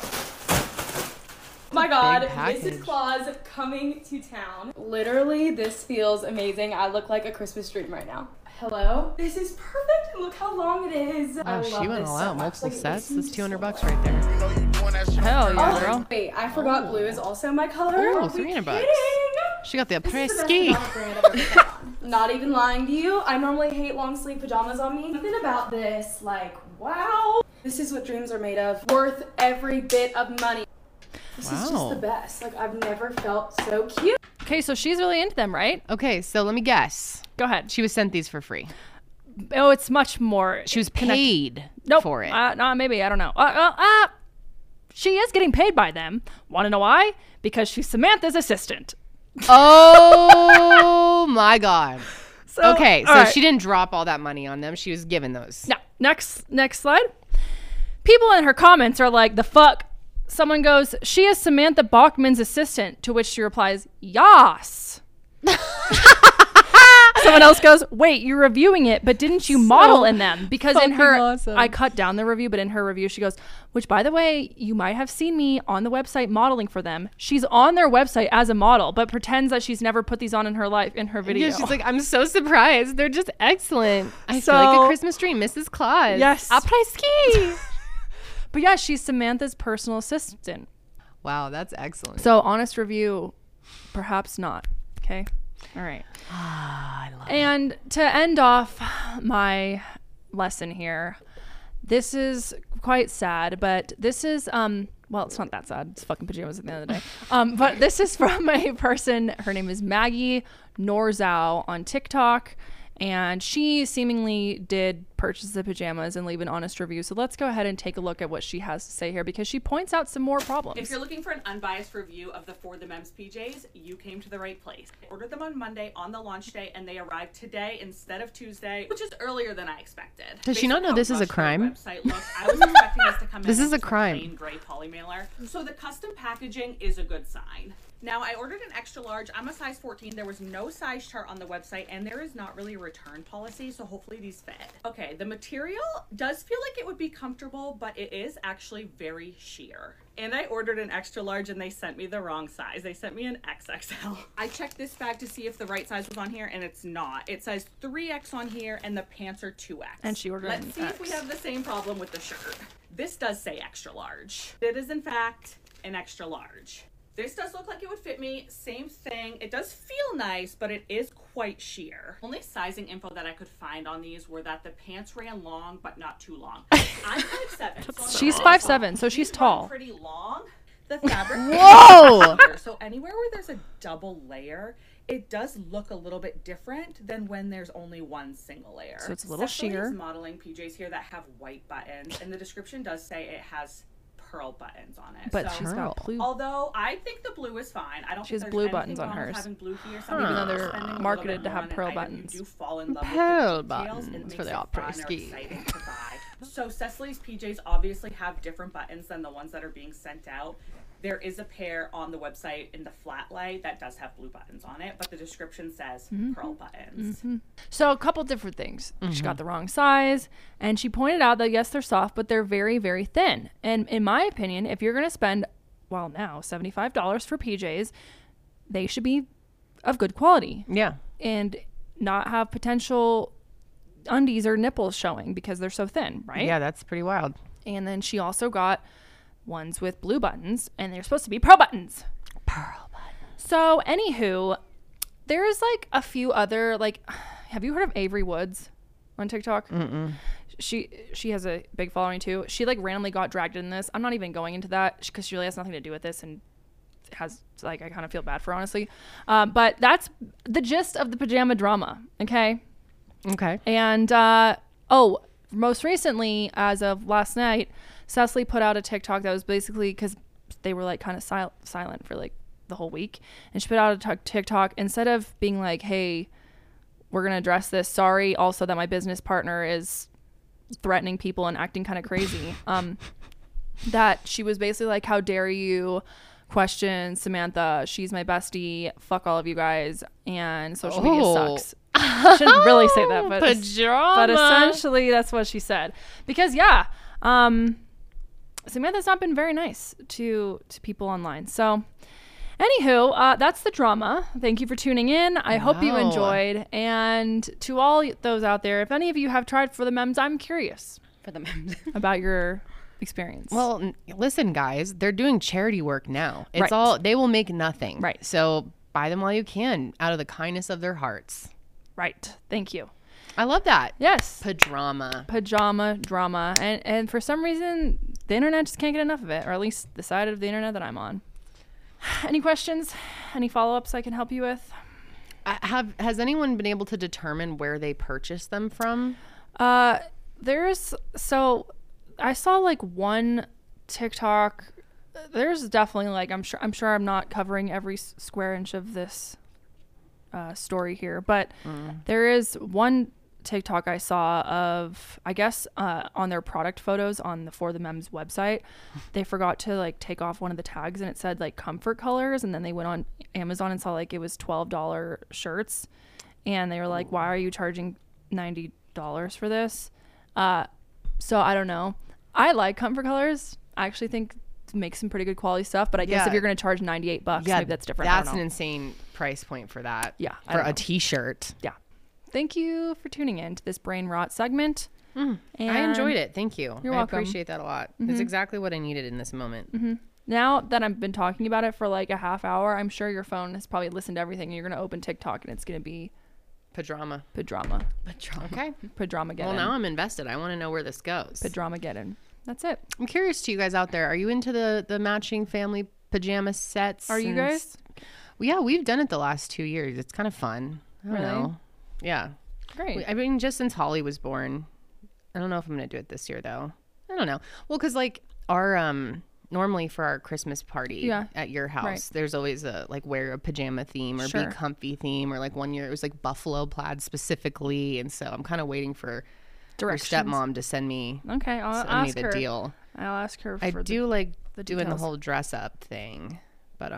My God, Mrs. Claus coming to town. Literally, this feels amazing. I look like a Christmas dream right now. Hello? This is perfect, and look how long it is. Oh, she went all out. Multiple sets. That's $200 right there. Hell yeah, girl. Wait, I forgot blue is also my color. Oh, $300. She got the après-ski. Not even lying to you. I normally hate long sleeve pajamas on me. Something about this, like, wow. This is what dreams are made of. Worth every bit of money. This is just the best. Like, I've never felt so cute. Okay, so she's really into them, right? Okay, so let me guess. Go ahead. She was sent these for free. Oh, it's much more. She was paid for it. No, maybe. I don't know. She is getting paid by them. Want to know why? Because she's Samantha's assistant. Oh, my God. So, okay, so right. she didn't drop all that money on them. She was given those. No. Next slide. People in her comments are like, the fuck? Someone goes, she is Samantha Bachman's assistant, to which she replies, yas. Someone else goes, wait, you're reviewing it, but didn't you model in them? Because in her, awesome. I cut down the review, but in her review, she goes, which, by the way, you might have seen me on the website modeling for them. She's on their website as a model, but pretends that she's never put these on in her life, in her video. Yeah, she's like, I'm so surprised. They're just excellent. I feel like a Christmas dream. Mrs. Claus. Yes. Après-ski. But yeah, she's Samantha's personal assistant. Wow, that's excellent. So, honest review, perhaps not. Okay. All right. I love and it. To end off my lesson here, this is quite sad, but this is well, it's not that sad. It's fucking pajamas at the end of the day. But this is from a person. Her name is Maggie Norzau on TikTok. And she seemingly did purchase the pajamas and leave an honest review. So let's go ahead and take a look at what she has to say here, because she points out some more problems. If you're looking for an unbiased review of the For the Mems PJs, you came to the right place. I ordered them on Monday on the launch day, and they arrived today instead of Tuesday, which is earlier than I expected. Does she not know this is a crime? Website looked, I was expecting this to come in. This is a just crime. Plain gray poly mailer. So the custom packaging is a good sign. Now, I ordered an extra large. I'm a size 14. There was no size chart on the website, and there is not really a return policy, so hopefully these fit. Okay, the material does feel like it would be comfortable, but it is actually very sheer. And I ordered an extra large, and they sent me the wrong size. They sent me an XXL. I checked this bag to see if the right size was on here, and it's not. It says 3X on here, and the pants are 2X. And she ordered Let's see if we have the same problem with the shirt. This does say extra large. It is, in fact, an extra large. This does look like it would fit me. Same thing. It does feel nice, but it is quite sheer. Only sizing info that I could find on these were that the pants ran long, but not too long. I'm 5'7". So she's 5'7", so she's tall. Pretty long. The fabric. Whoa! So anywhere where there's a double layer, it does look a little bit different than when there's only one single layer. So it's a little sheer. Modeling PJs here that have white buttons, and the description does say it has pearl buttons on it. But she's got blue. Although I think the blue is fine. I don't she has think blue buttons on hers. Having blue here, even though they're marketed to have pearl buttons. You do fall in love pearl with the details, buttons for the après-ski. So Cecily's PJs obviously have different buttons than the ones that are being sent out. There is a pair on the website in the flat lay that does have blue buttons on it, but the description says pearl buttons. So a couple different things. She got the wrong size, and she pointed out that yes, they're soft, but they're very, very thin. And in my opinion, if you're going to spend, well, now $75 for PJs, they should be of good quality. Yeah. And not have potential undies or nipples showing because they're so thin, right? Yeah, that's pretty wild. And then she also got ones with blue buttons, and they're supposed to be pearl buttons. Pearl buttons. So, anywho, there's like a few other, like, have you heard of Avery Woods on TikTok? Mm-mm. She has a big following too. She like randomly got dragged in this. I'm not even going into that because she really has nothing to do with this, and has like, I kind of feel bad for her, honestly. But that's the gist of the pajama drama. Okay. And most recently, as of last night, Cecily put out a TikTok that was basically, because they were like kind of silent for like the whole week, and she put out a TikTok instead of being like, hey, we're gonna address this, sorry also that my business partner is threatening people and acting kind of crazy, that she was basically like, how dare you question Samantha, she's my bestie, fuck all of you guys, and social media sucks. I shouldn't really say that, but essentially that's what she said. Because Samantha's not been very nice to people online. So anywho, that's the drama. Thank you for tuning in. I hope you enjoyed. And to all those out there, if any of you have tried For the Mems, I'm curious about your experience. Well, listen, guys, they're doing charity work now. It's all, they will make nothing. Right. So buy them while you can out of the kindness of their hearts. Right. Thank you. I love that. Yes. Pajama drama. And for some reason, the internet just can't get enough of it, or at least the side of the internet that I'm on. Any questions? Any follow-ups I can help you with? Has anyone been able to determine where they purchased them from? I saw like one TikTok. There's definitely like, I'm sure I'm not covering every square inch of this story here, but there is one TikTok I saw of, I guess, on their product photos on the For the Mems website, they forgot to like take off one of the tags, and it said like comfort colors, and then they went on Amazon and saw like it was $12 shirts, and they were like, why are you charging $90 for this? So I don't know. I like comfort colors. I actually think make some pretty good quality stuff, but I guess if you're going to charge $98, maybe that's different. That's an insane price point for that. Yeah. For a t-shirt. Yeah. Thank you for tuning in to this brain rot segment. I enjoyed it. Thank you. You're welcome. I appreciate that a lot. It's exactly what I needed in this moment. Now that I've been talking about it for like a half hour, I'm sure your phone has probably listened to everything, and you're going to open TikTok and it's going to be Padrama. Okay. Padramageddon. Well, now I'm invested. I want to know where this goes. Padramageddon. That's it. I'm curious to you guys out there. Are you into the matching family pajama sets? Are you guys? Well, yeah, we've done it the last 2 years. It's kind of fun. I don't know. Yeah. Great. I mean, just since Holly was born. I don't know if I'm going to do it this year, though. I don't know. Well, because like our normally for our Christmas party at your house, there's always a like wear a pajama theme or be comfy theme, or like one year it was like buffalo plaid specifically, and so I'm kind of waiting for your stepmom to send me the deal. I'll ask her. I do like doing the whole dress up thing, but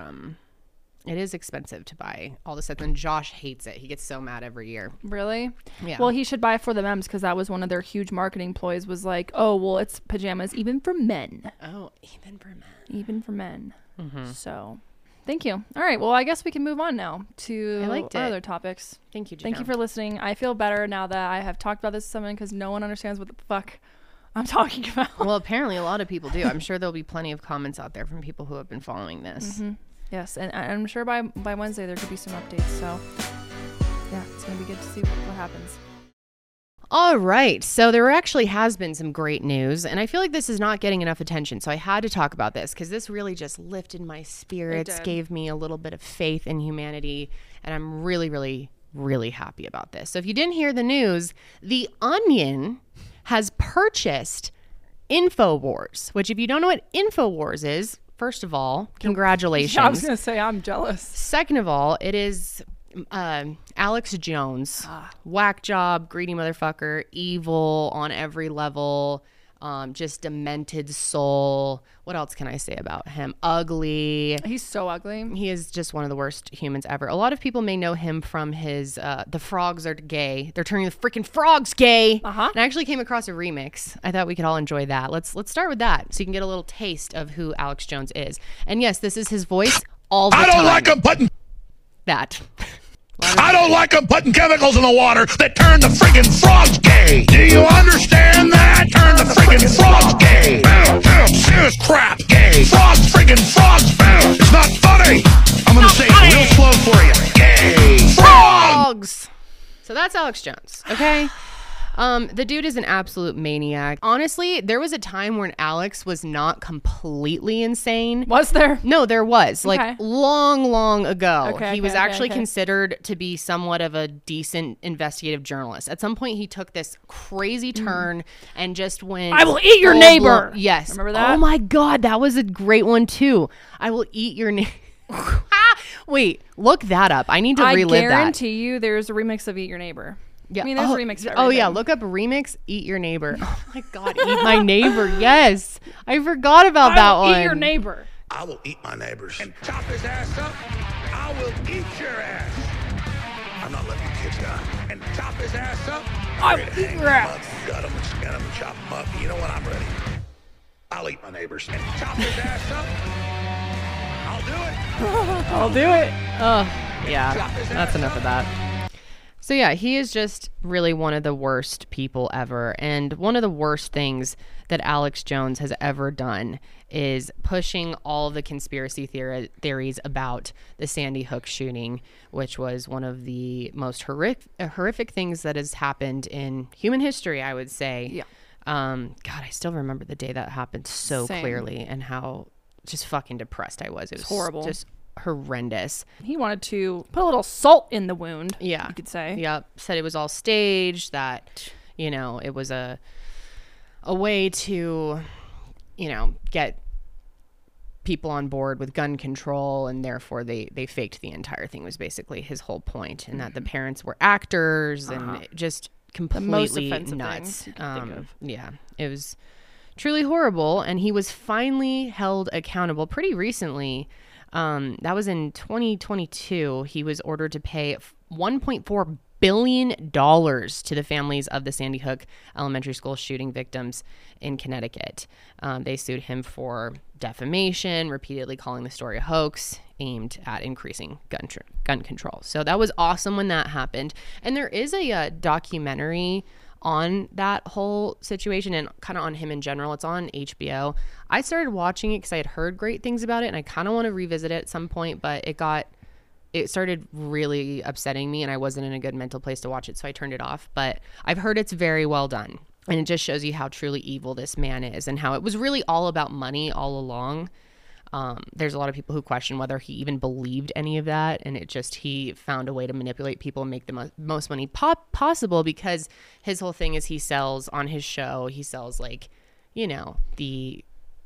it is expensive to buy all the sets, and Josh hates it. He gets so mad every year. Really? Yeah. Well, he should buy For the Mems, because that was one of their huge marketing ploys, was like, oh, well, it's pajamas even for men. Oh, even for men. Even for men. So, thank you. All right. Well, I guess we can move on now to other topics. Thank you, Janelle. Thank you for listening. I feel better now that I have talked about this to someone, because no one understands what the fuck I'm talking about. Well, apparently a lot of people do. I'm sure there'll be plenty of comments out there from people who have been following this. Yes, and I'm sure by Wednesday there could be some updates. So, yeah, it's going to be good to see what happens. All right. So there actually has been some great news, and I feel like this is not getting enough attention. So I had to talk about this because this really just lifted my spirits, gave me a little bit of faith in humanity, and I'm really, really, really happy about this. So if you didn't hear the news, The Onion has purchased InfoWars, which if you don't know what InfoWars is, first of all, congratulations. Yeah, I was going to say, I'm jealous. Second of all, it is Alex Jones. Whack job, greedy motherfucker, evil on every level, just demented soul. What else can I say about him? Ugly. He's so ugly. He is just one of the worst humans ever. A lot of people may know him from his The Frogs Are Gay. They're turning the freaking frogs gay. And I actually came across a remix. I thought we could all enjoy that. Let's start with that so you can get a little taste of who Alex Jones is. And yes, this is his voice all the time. I don't like a button. That. I don't like them putting chemicals in the water that turn the friggin' frogs gay. Do you understand that? Turn the friggin' frogs gay. Serious crap. Gay. Frogs, friggin' frogs. It's not funny. I'm gonna say it real slow for you. Gay. Frogs. So that's Alex Jones, okay? The dude is an absolute maniac. Honestly, there was a time when Alex was not completely insane. Was there? No, there was. Okay. Like long ago. Okay, he was okay, actually okay. considered to be somewhat of a decent investigative journalist. At some point, he took this crazy turn and just went... I will eat your full neighbor. Yes. Remember that? Oh my God, that was a great one too. I will eat your neighbor. Wait, look that up. I need to relive that. I guarantee you there's a remix of Eat Your Neighbor. Yeah. I mean, there's a remix for Oh, yeah. everything. Look up remix, Eat Your Neighbor. Oh, my God. Eat My Neighbor. Yes. I forgot about that one. Eat your neighbor. I will eat my neighbors and chop his ass up. I will eat your ass. I'm not letting the kids die. And chop his ass up. I I'm will ready to eat hang your him ass. up, gut him and skin him and chop him up. You know what? I'm ready. I'll eat my neighbors and chop his ass up. I'll do it. I'll do it. Oh, yeah. That's enough of that. So yeah, he is just really one of the worst people ever. And one of the worst things that Alex Jones has ever done is pushing all of the conspiracy theories about the Sandy Hook shooting, which was one of the most horrific things that has happened in human history, I would say. Yeah. God, I still remember the day that happened so Same. clearly and how just fucking depressed I was. It was horrible. Just horrendous. He wanted to put a little salt in the wound. Yeah. You could say. Yep. Said it was all staged, that, you know, it was a way to, you know, get people on board with gun control, and therefore they faked the entire thing, was basically his whole point, and that the parents were actors and just completely most offensive nuts. things you can think of. Yeah. It was truly horrible, and he was finally held accountable pretty recently. That was in 2022. He was ordered to pay $1.4 billion to the families of the Sandy Hook elementary school shooting victims in Connecticut. They sued him for defamation, repeatedly calling the story a hoax aimed at increasing gun control. So that was awesome when that happened. And there is a documentary on that whole situation and kind of on him in general. It's on HBO. I started watching it because I had heard great things about it, and I kind of want to revisit it at some point, but it started really upsetting me, and I wasn't in a good mental place to watch it, so I turned it off. But I've heard it's very well done, and it just shows you how truly evil this man is and how it was really all about money all along. There's a lot of people who question whether he even believed any of that, and he found a way to manipulate people and make the most money possible, because his whole thing is he sells on his show, he sells, like, you know, the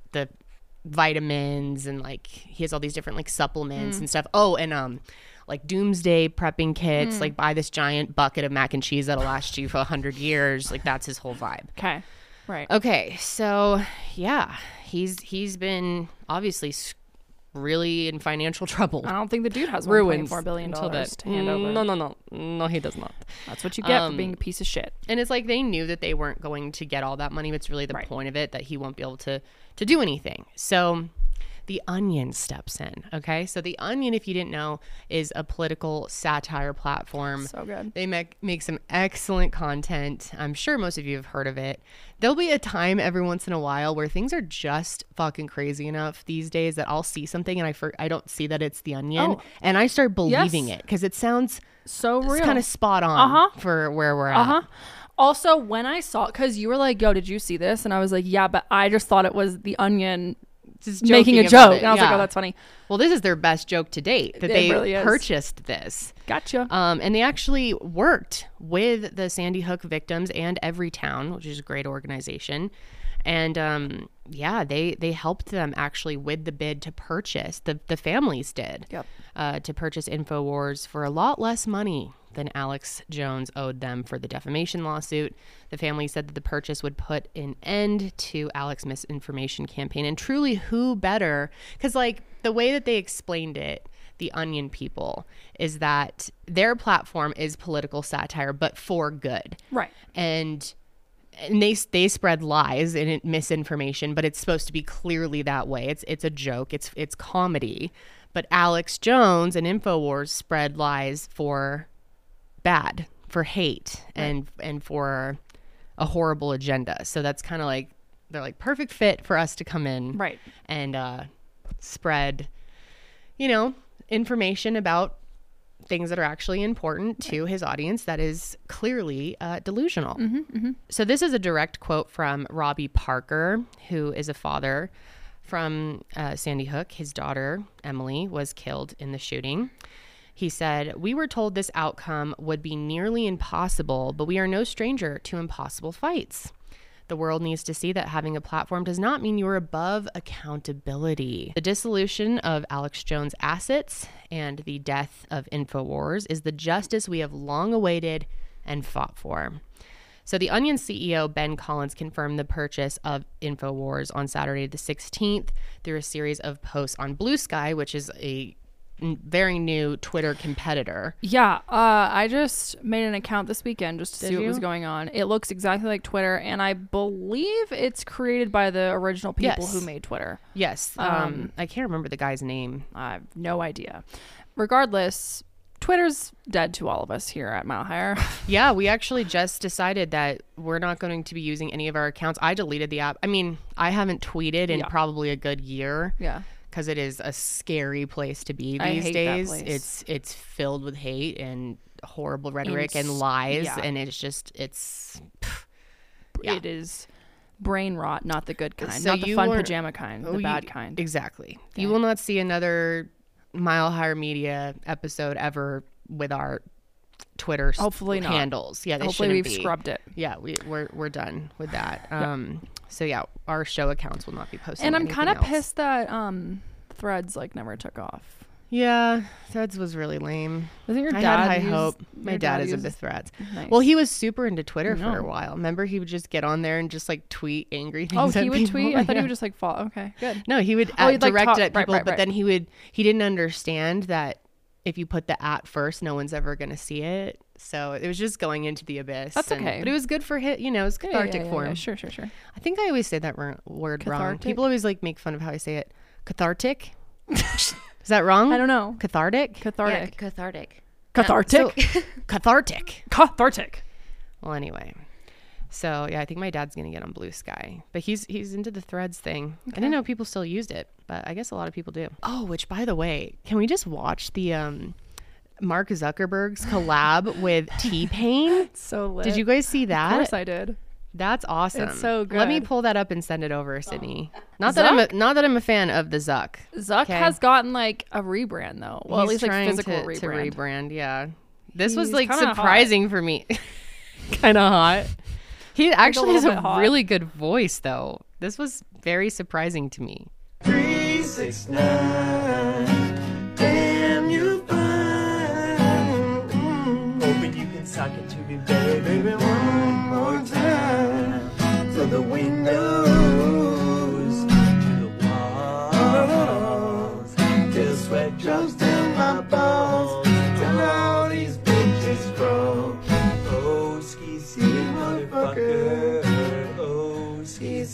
vitamins, and like he has all these different like supplements and stuff. Oh, and like doomsday prepping kits, like buy this giant bucket of mac and cheese that'll last you for 100 years. Like that's his whole vibe. Okay. Right. Okay. So yeah, he's been obviously really in financial trouble. I don't think the dude has Ruined $1.4 billion to that. hand over. No, he does not. That's what you get for being a piece of shit. And it's like they knew that they weren't going to get all that money, but it's really the point of it that he won't be able to do anything. So The Onion steps in. Okay, so The Onion, if you didn't know, is a political satire platform. So good. They make some excellent content. I'm sure most of you have heard of it. There'll be a time every once in a while where things are just fucking crazy enough these days that I'll see something and I don't see that it's The Onion, and I start believing it because it sounds so real. It's kind of spot on for where we're at. Also, when I saw it, because you were like, yo, did you see this? And I was like, yeah, but I just thought it was The Onion just making a joke. And I was like, oh, that's funny. Well, this is their best joke to date, that they really purchased this. Gotcha. And they actually worked with the Sandy Hook victims and Everytown, which is a great organization. And they helped them actually with the bid to purchase, the families did, to purchase InfoWars for a lot less money than Alex Jones owed them for the defamation lawsuit. The family said that the purchase would put an end to Alex's misinformation campaign. And truly, who better? Because like the way that they explained it, the Onion people, is that their platform is political satire, but for good. Right. And they spread lies and misinformation, but it's supposed to be clearly that way. It's a joke. It's comedy. But Alex Jones and InfoWars spread lies for bad, for hate, and for a horrible agenda. So that's kind of like, they're like perfect fit for us to come in and spread, information about things that are actually important to his audience that is clearly delusional. So this is a direct quote from Robbie Parker, who is a father from Sandy Hook. His daughter, Emily, was killed in the shooting. He said, "We were told this outcome would be nearly impossible, but we are no stranger to impossible fights. The world needs to see that having a platform does not mean you're above accountability. The dissolution of Alex Jones' assets and the death of InfoWars is the justice we have long awaited and fought for." So the Onion CEO, Ben Collins, confirmed the purchase of InfoWars on Saturday the 16th through a series of posts on Blue Sky, which is a very new Twitter competitor. Yeah, I just made an account this weekend just to see what was going on. It looks exactly like Twitter, and I believe it's created by the original people who made Twitter. Yes. I can't remember the guy's name. I have no idea. Regardless, Twitter's dead to all of us here at Mile Higher. Yeah, we actually just decided that we're not going to be using any of our accounts. I deleted the app. I mean, I haven't tweeted in probably a good year. Yeah. Because it is a scary place to be these days. It's filled with hate and horrible rhetoric and lies, and it is brain rot, not the good kind, so not the fun pajama kind, the bad kind. Exactly. Okay. You will not see another Mile Higher Media episode ever with our Twitter handles. Yeah, hopefully we've scrubbed it. Yeah, we're done with that. So yeah, our show accounts will not be posted. And I'm kind of pissed that Threads never took off. Yeah, Threads was really lame. Wasn't your dad? I had high hope. My dad is into Threads. Nice. Well, he was super into Twitter for a while. Remember, he would just get on there and just tweet angry things. Oh, he would tweet. I thought he would just fall. Okay, good. No, he would direct it at people, but then he didn't understand that if you put the @ first, no one's ever going to see it. So it was just going into the abyss. That's okay. But it was good for him. It was cathartic for him. Yeah, sure. I think I always say that word cathartic? Wrong. People always make fun of how I say it. Cathartic? Is that wrong? I don't know. Cathartic? Yeah, cathartic. Cathartic. Well, anyway. So, yeah, I think my dad's going to get on Blue Sky. But he's into the Threads thing. Okay. I didn't know people still used it, but I guess a lot of people do. Oh, which, by the way, can we just watch the Mark Zuckerberg's collab with T-Pain? So lit. Did you guys see that? Of course I did. That's awesome. It's so good. Let me pull that up and send it over, Sydney. Not that I'm a fan of the Zuck. Zuck has gotten a rebrand though. Well, he's at least physical rebrand. To rebrand, yeah. This was surprising for me. Kind of hot. He actually has a really good voice though. This was very surprising to me. 3, 6, 9. Damn you fine. Hoping you can suck it to me, baby, one more time. For the windows, to the walls, till sweat drops down my balls. Till all these bitches crawl. Oh, ski motherfucker. Oh, ski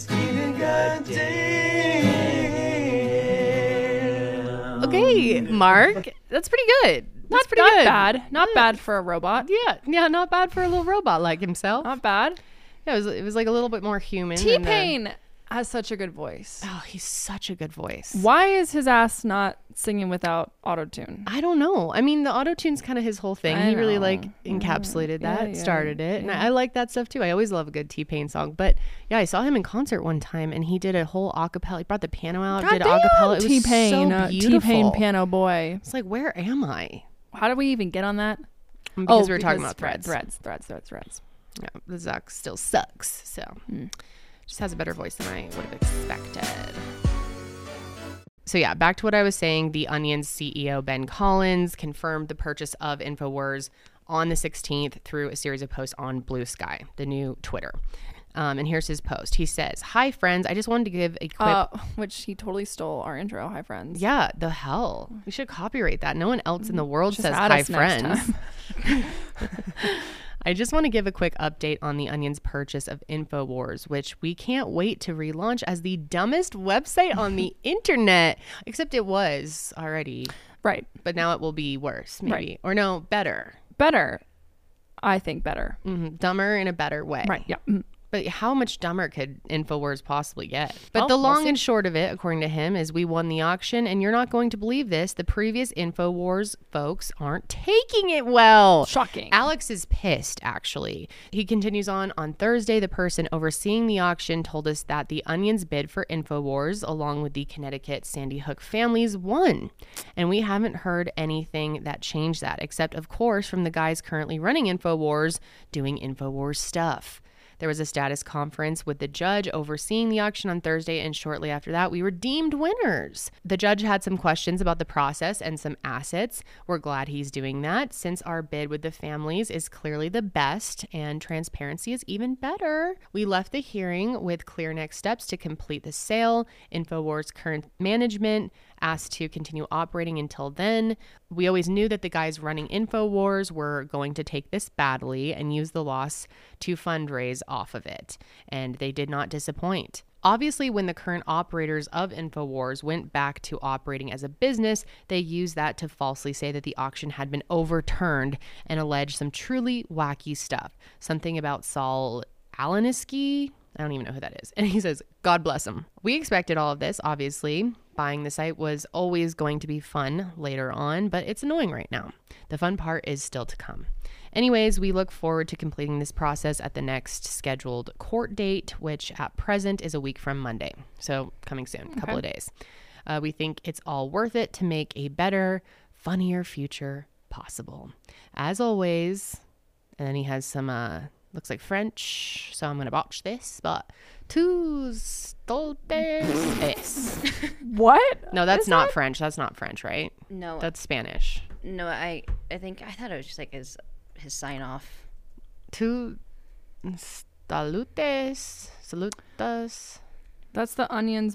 goddamn. Okay, Mark, that's pretty good. Not bad. Not bad for a robot. Yeah, not bad for a little robot like himself. Not bad. Yeah, it was a little bit more human. T-Pain has such a good voice. Oh, he's such a good voice. Why is his ass not singing without auto-tune? I don't know. I mean, the auto-tune's kind of his whole thing. He really encapsulated that, started it. And I like that stuff too. I always love a good T-Pain song. But yeah, I saw him in concert one time and he did a whole acapella. He brought the piano out, did acapella. It was T-Pain, so beautiful. T-Pain piano boy. It's where am I? How did we even get on that? Because we were talking about Threads. Threads. Yeah, the Zuck still sucks. So just has a better voice than I would have expected. So yeah, back to what I was saying. The Onion's CEO, Ben Collins, confirmed the purchase of InfoWars on the 16th through a series of posts on Blue Sky, the new Twitter. And here's his post. He says, "Hi, friends. I just wanted to give a quick..." Which he totally stole our intro. Hi, friends. Yeah, the hell. We should copyright that. No one else in the world says hi, friends. I just want to give a quick update on The Onion's purchase of InfoWars, which we can't wait to relaunch as the dumbest website on the internet, except it was already. Right. But now it will be worse, maybe. Right. Or no, better. Better. I think better. Mm-hmm. Dumber in a better way. Right, yeah. Mm-hmm. But how much dumber could InfoWars possibly get? But the long and short of it, according to him, is we won the auction, and you're not going to believe this. The previous InfoWars folks aren't taking it well. Shocking. Alex is pissed, actually. He continues on Thursday, the person overseeing the auction told us that the Onion's bid for InfoWars, along with the Connecticut Sandy Hook families, won. And we haven't heard anything that changed that, except, of course, from the guys currently running InfoWars doing InfoWars stuff. There was a status conference with the judge overseeing the auction on Thursday, and shortly after that, we were deemed winners. The judge had some questions about the process and some assets. We're glad he's doing that, since our bid with the families is clearly the best and transparency is even better. We left the hearing with clear next steps to complete the sale. InfoWars' current management asked to continue operating until then. We always knew that the guys running InfoWars were going to take this badly and use the loss to fundraise off of it, and they did not disappoint. Obviously, when the current operators of InfoWars went back to operating as a business, they used that to falsely say that the auction had been overturned and allege some truly wacky stuff. Something about Saul Alinsky. I don't even know who that is. And he says, God bless him. We expected all of this, obviously. Buying the site was always going to be fun later on, but it's annoying right now. The fun part is still to come. Anyways, we look forward to completing this process at the next scheduled court date, which at present is a week from Monday. So coming soon, a couple of days. We think it's all worth it to make a better, funnier future possible. As always, and then he has some, looks like French, so I'm going to botch this, but tous stoltes es. What? No, that's not French. That's not French, right? No. That's Spanish. No, I thought it was just like his sign off. Tu salutes, salutas. That's the Onion's.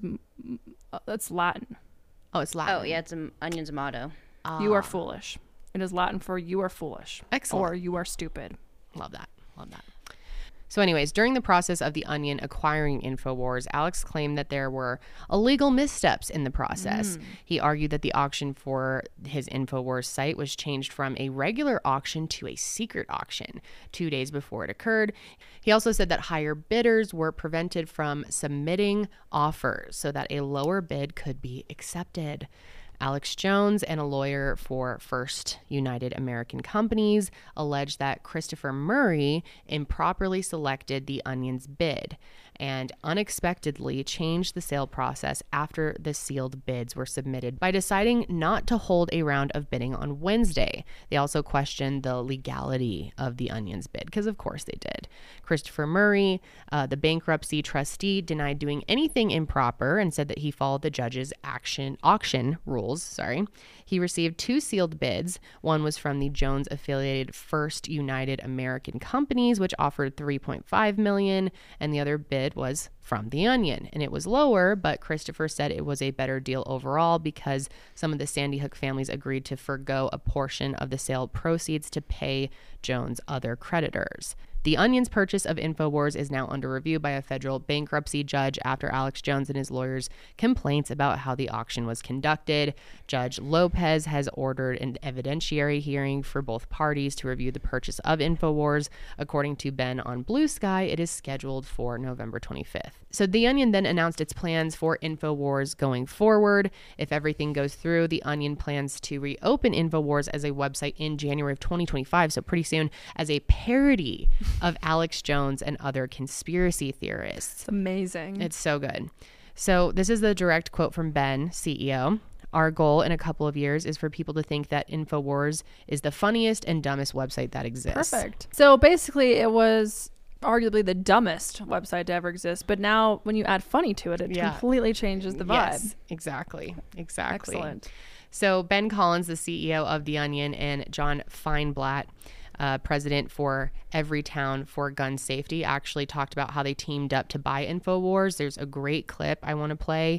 That's Latin. Oh, it's Latin. Oh, yeah, it's Onion's motto. You are foolish. It is Latin for you are foolish. Excellent. Or you are stupid. Love that. Love that. So anyways, during the process of the Onion acquiring InfoWars, Alex claimed that there were illegal missteps in the process. He argued that the auction for his InfoWars site was changed from a regular auction to a secret auction 2 days before it occurred. He also said that higher bidders were prevented from submitting offers so that a lower bid could be accepted. Alex Jones and a lawyer for First United American Companies alleged that Christopher Murray improperly selected the Onion's bid and unexpectedly changed the sale process after the sealed bids were submitted by deciding not to hold a round of bidding on Wednesday. They also questioned the legality of the Onion's bid, because of course they did. Christopher Murray, the bankruptcy trustee, denied doing anything improper and said that he followed the judge's auction rules. He received 2 sealed bids. One was from the Jones-affiliated First United American Companies, which offered $3.5 million, and the other bid was from the Onion, and it was lower, but Christopher said it was a better deal overall because some of the Sandy Hook families agreed to forgo a portion of the sale proceeds to pay Jones' other creditors. The Onion's purchase of InfoWars is now under review by a federal bankruptcy judge after Alex Jones and his lawyers' complaints about how the auction was conducted. Judge Lopez has ordered an evidentiary hearing for both parties to review the purchase of InfoWars. According to Ben on Blue Sky, it is scheduled for November 25th. So the Onion then announced its plans for InfoWars going forward. If everything goes through, the Onion plans to reopen InfoWars as a website in January of 2025, so pretty soon, as a parody of Alex Jones and other conspiracy theorists. It's amazing. It's so good. So this is the direct quote from Ben, CEO. Our goal in a couple of years is for people to think that InfoWars is the funniest and dumbest website that exists. Perfect. So basically it was arguably the dumbest website to ever exist, but now when you add funny to it, it completely changes the vibe. Yes, exactly. Excellent. So Ben Collins, the CEO of The Onion, and John Feinblatt, president for Everytown for Gun Safety, actually talked about how they teamed up to buy InfoWars. There's a great clip I want to play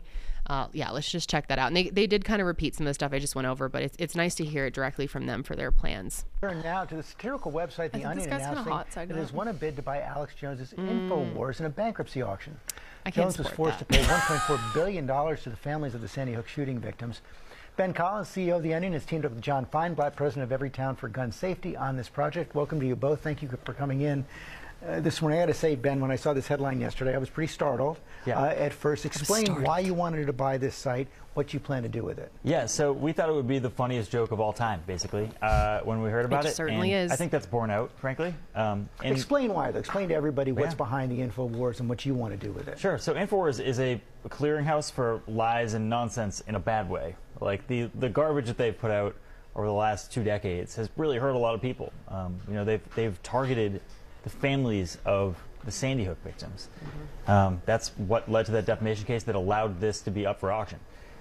yeah, let's just check that out. And they did kind of repeat some of the stuff I just went over, but it's nice to hear it directly from them for their plans. Turn now to the satirical website The Onion announcing it has won a bid to buy Alex Jones's InfoWars in a bankruptcy auction. Jones was forced to pay $1.4 billion to the families of the Sandy Hook shooting victims. Ben Collins, CEO of The Onion, has teamed up with John Feinblatt, president of Everytown for Gun Safety, on this project. Welcome to you both. Thank you for coming in. This morning, I got to say, Ben, when I saw this headline yesterday, I was pretty startled at first. Explain why you wanted to buy this site, what you plan to do with it. Yeah, so we thought it would be the funniest joke of all time, basically, when we heard about it. It certainly is. I think that's borne out, frankly. Explain why, though. Explain to everybody what's behind the InfoWars and what you want to do with it. Sure. So InfoWars is a clearinghouse for lies and nonsense in a bad way. Like the garbage that they've put out over the last 2 decades has really hurt a lot of people. You know, they've targeted the families of the Sandy Hook victims. That's what led to that defamation case that allowed this to be up for auction.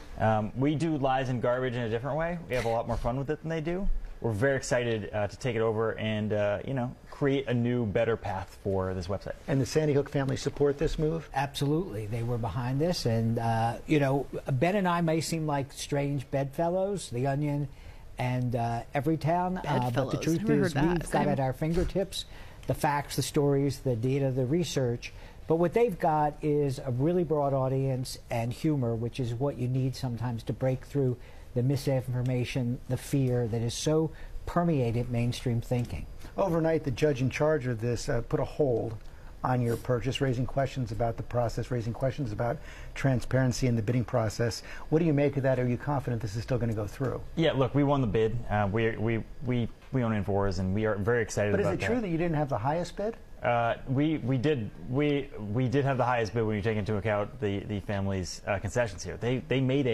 We do lies and garbage in a different way. We have a lot more fun with it than they do. We're very excited to take it over and you know, create a new, better path for this website. And the Sandy Hook family support this move? Absolutely. They were behind this. And, you know, Ben and I may seem like strange bedfellows, The Onion and Everytown. But the truth is we've got at our fingertips the facts, the stories, the data, the research. But what they've got is a really broad audience and humor, which is what you need sometimes to break through the misinformation, the fear that is so permeated mainstream thinking. Overnight, the judge in charge of this put a hold on your purchase, raising questions about the process, raising questions about transparency in the bidding process. What do you make of that? Are you confident this is still going to go through? Yeah, look, we won the bid. We own InfoWars, and we are very excited about that. But is it true that you didn't have the highest bid? We did have the highest bid when you take into account the family's concessions here. They made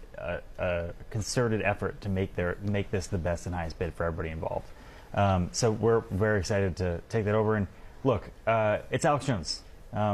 a concerted effort to make this the best and highest bid for everybody involved. So we're very excited to take that over. And look, it's Alex Jones.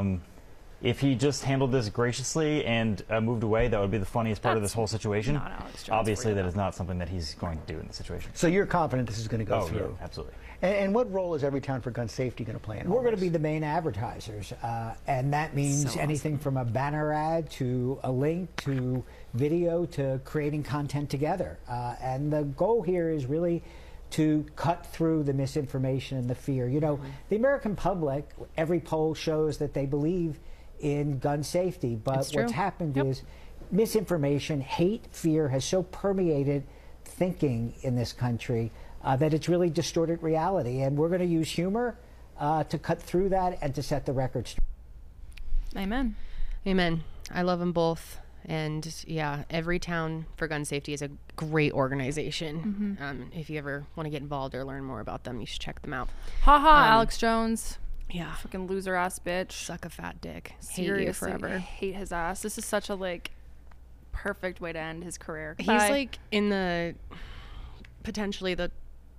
If he just handled this graciously and moved away, that would be the funniest part of this whole situation. Not Alex Jones. Obviously, that is not something that he's going to do in the situation. So you're confident this is going to go through? Yeah, absolutely. And what role is Everytown for Gun Safety going to play in all We're going to this? be the main advertisers, and that means anything from a banner ad to a link to video to creating content together. And the goal here is really to cut through the misinformation and the fear. You know, the American public, every poll shows that they believe in gun safety, but what's happened is misinformation, hate, fear has so permeated thinking in this country that it's really distorted reality. And we're going to use humor to cut through that and to set the record straight. Amen. Amen. I love them both. And yeah, Everytown for Gun Safety is a great organization. If you ever want to get involved or learn more about them, you should check them out. Alex Jones. Yeah. Fucking loser ass bitch. Suck a fat dick. Seriously, hate you forever. I hate his ass. This is such a perfect way to end his career. He's like in the potentially the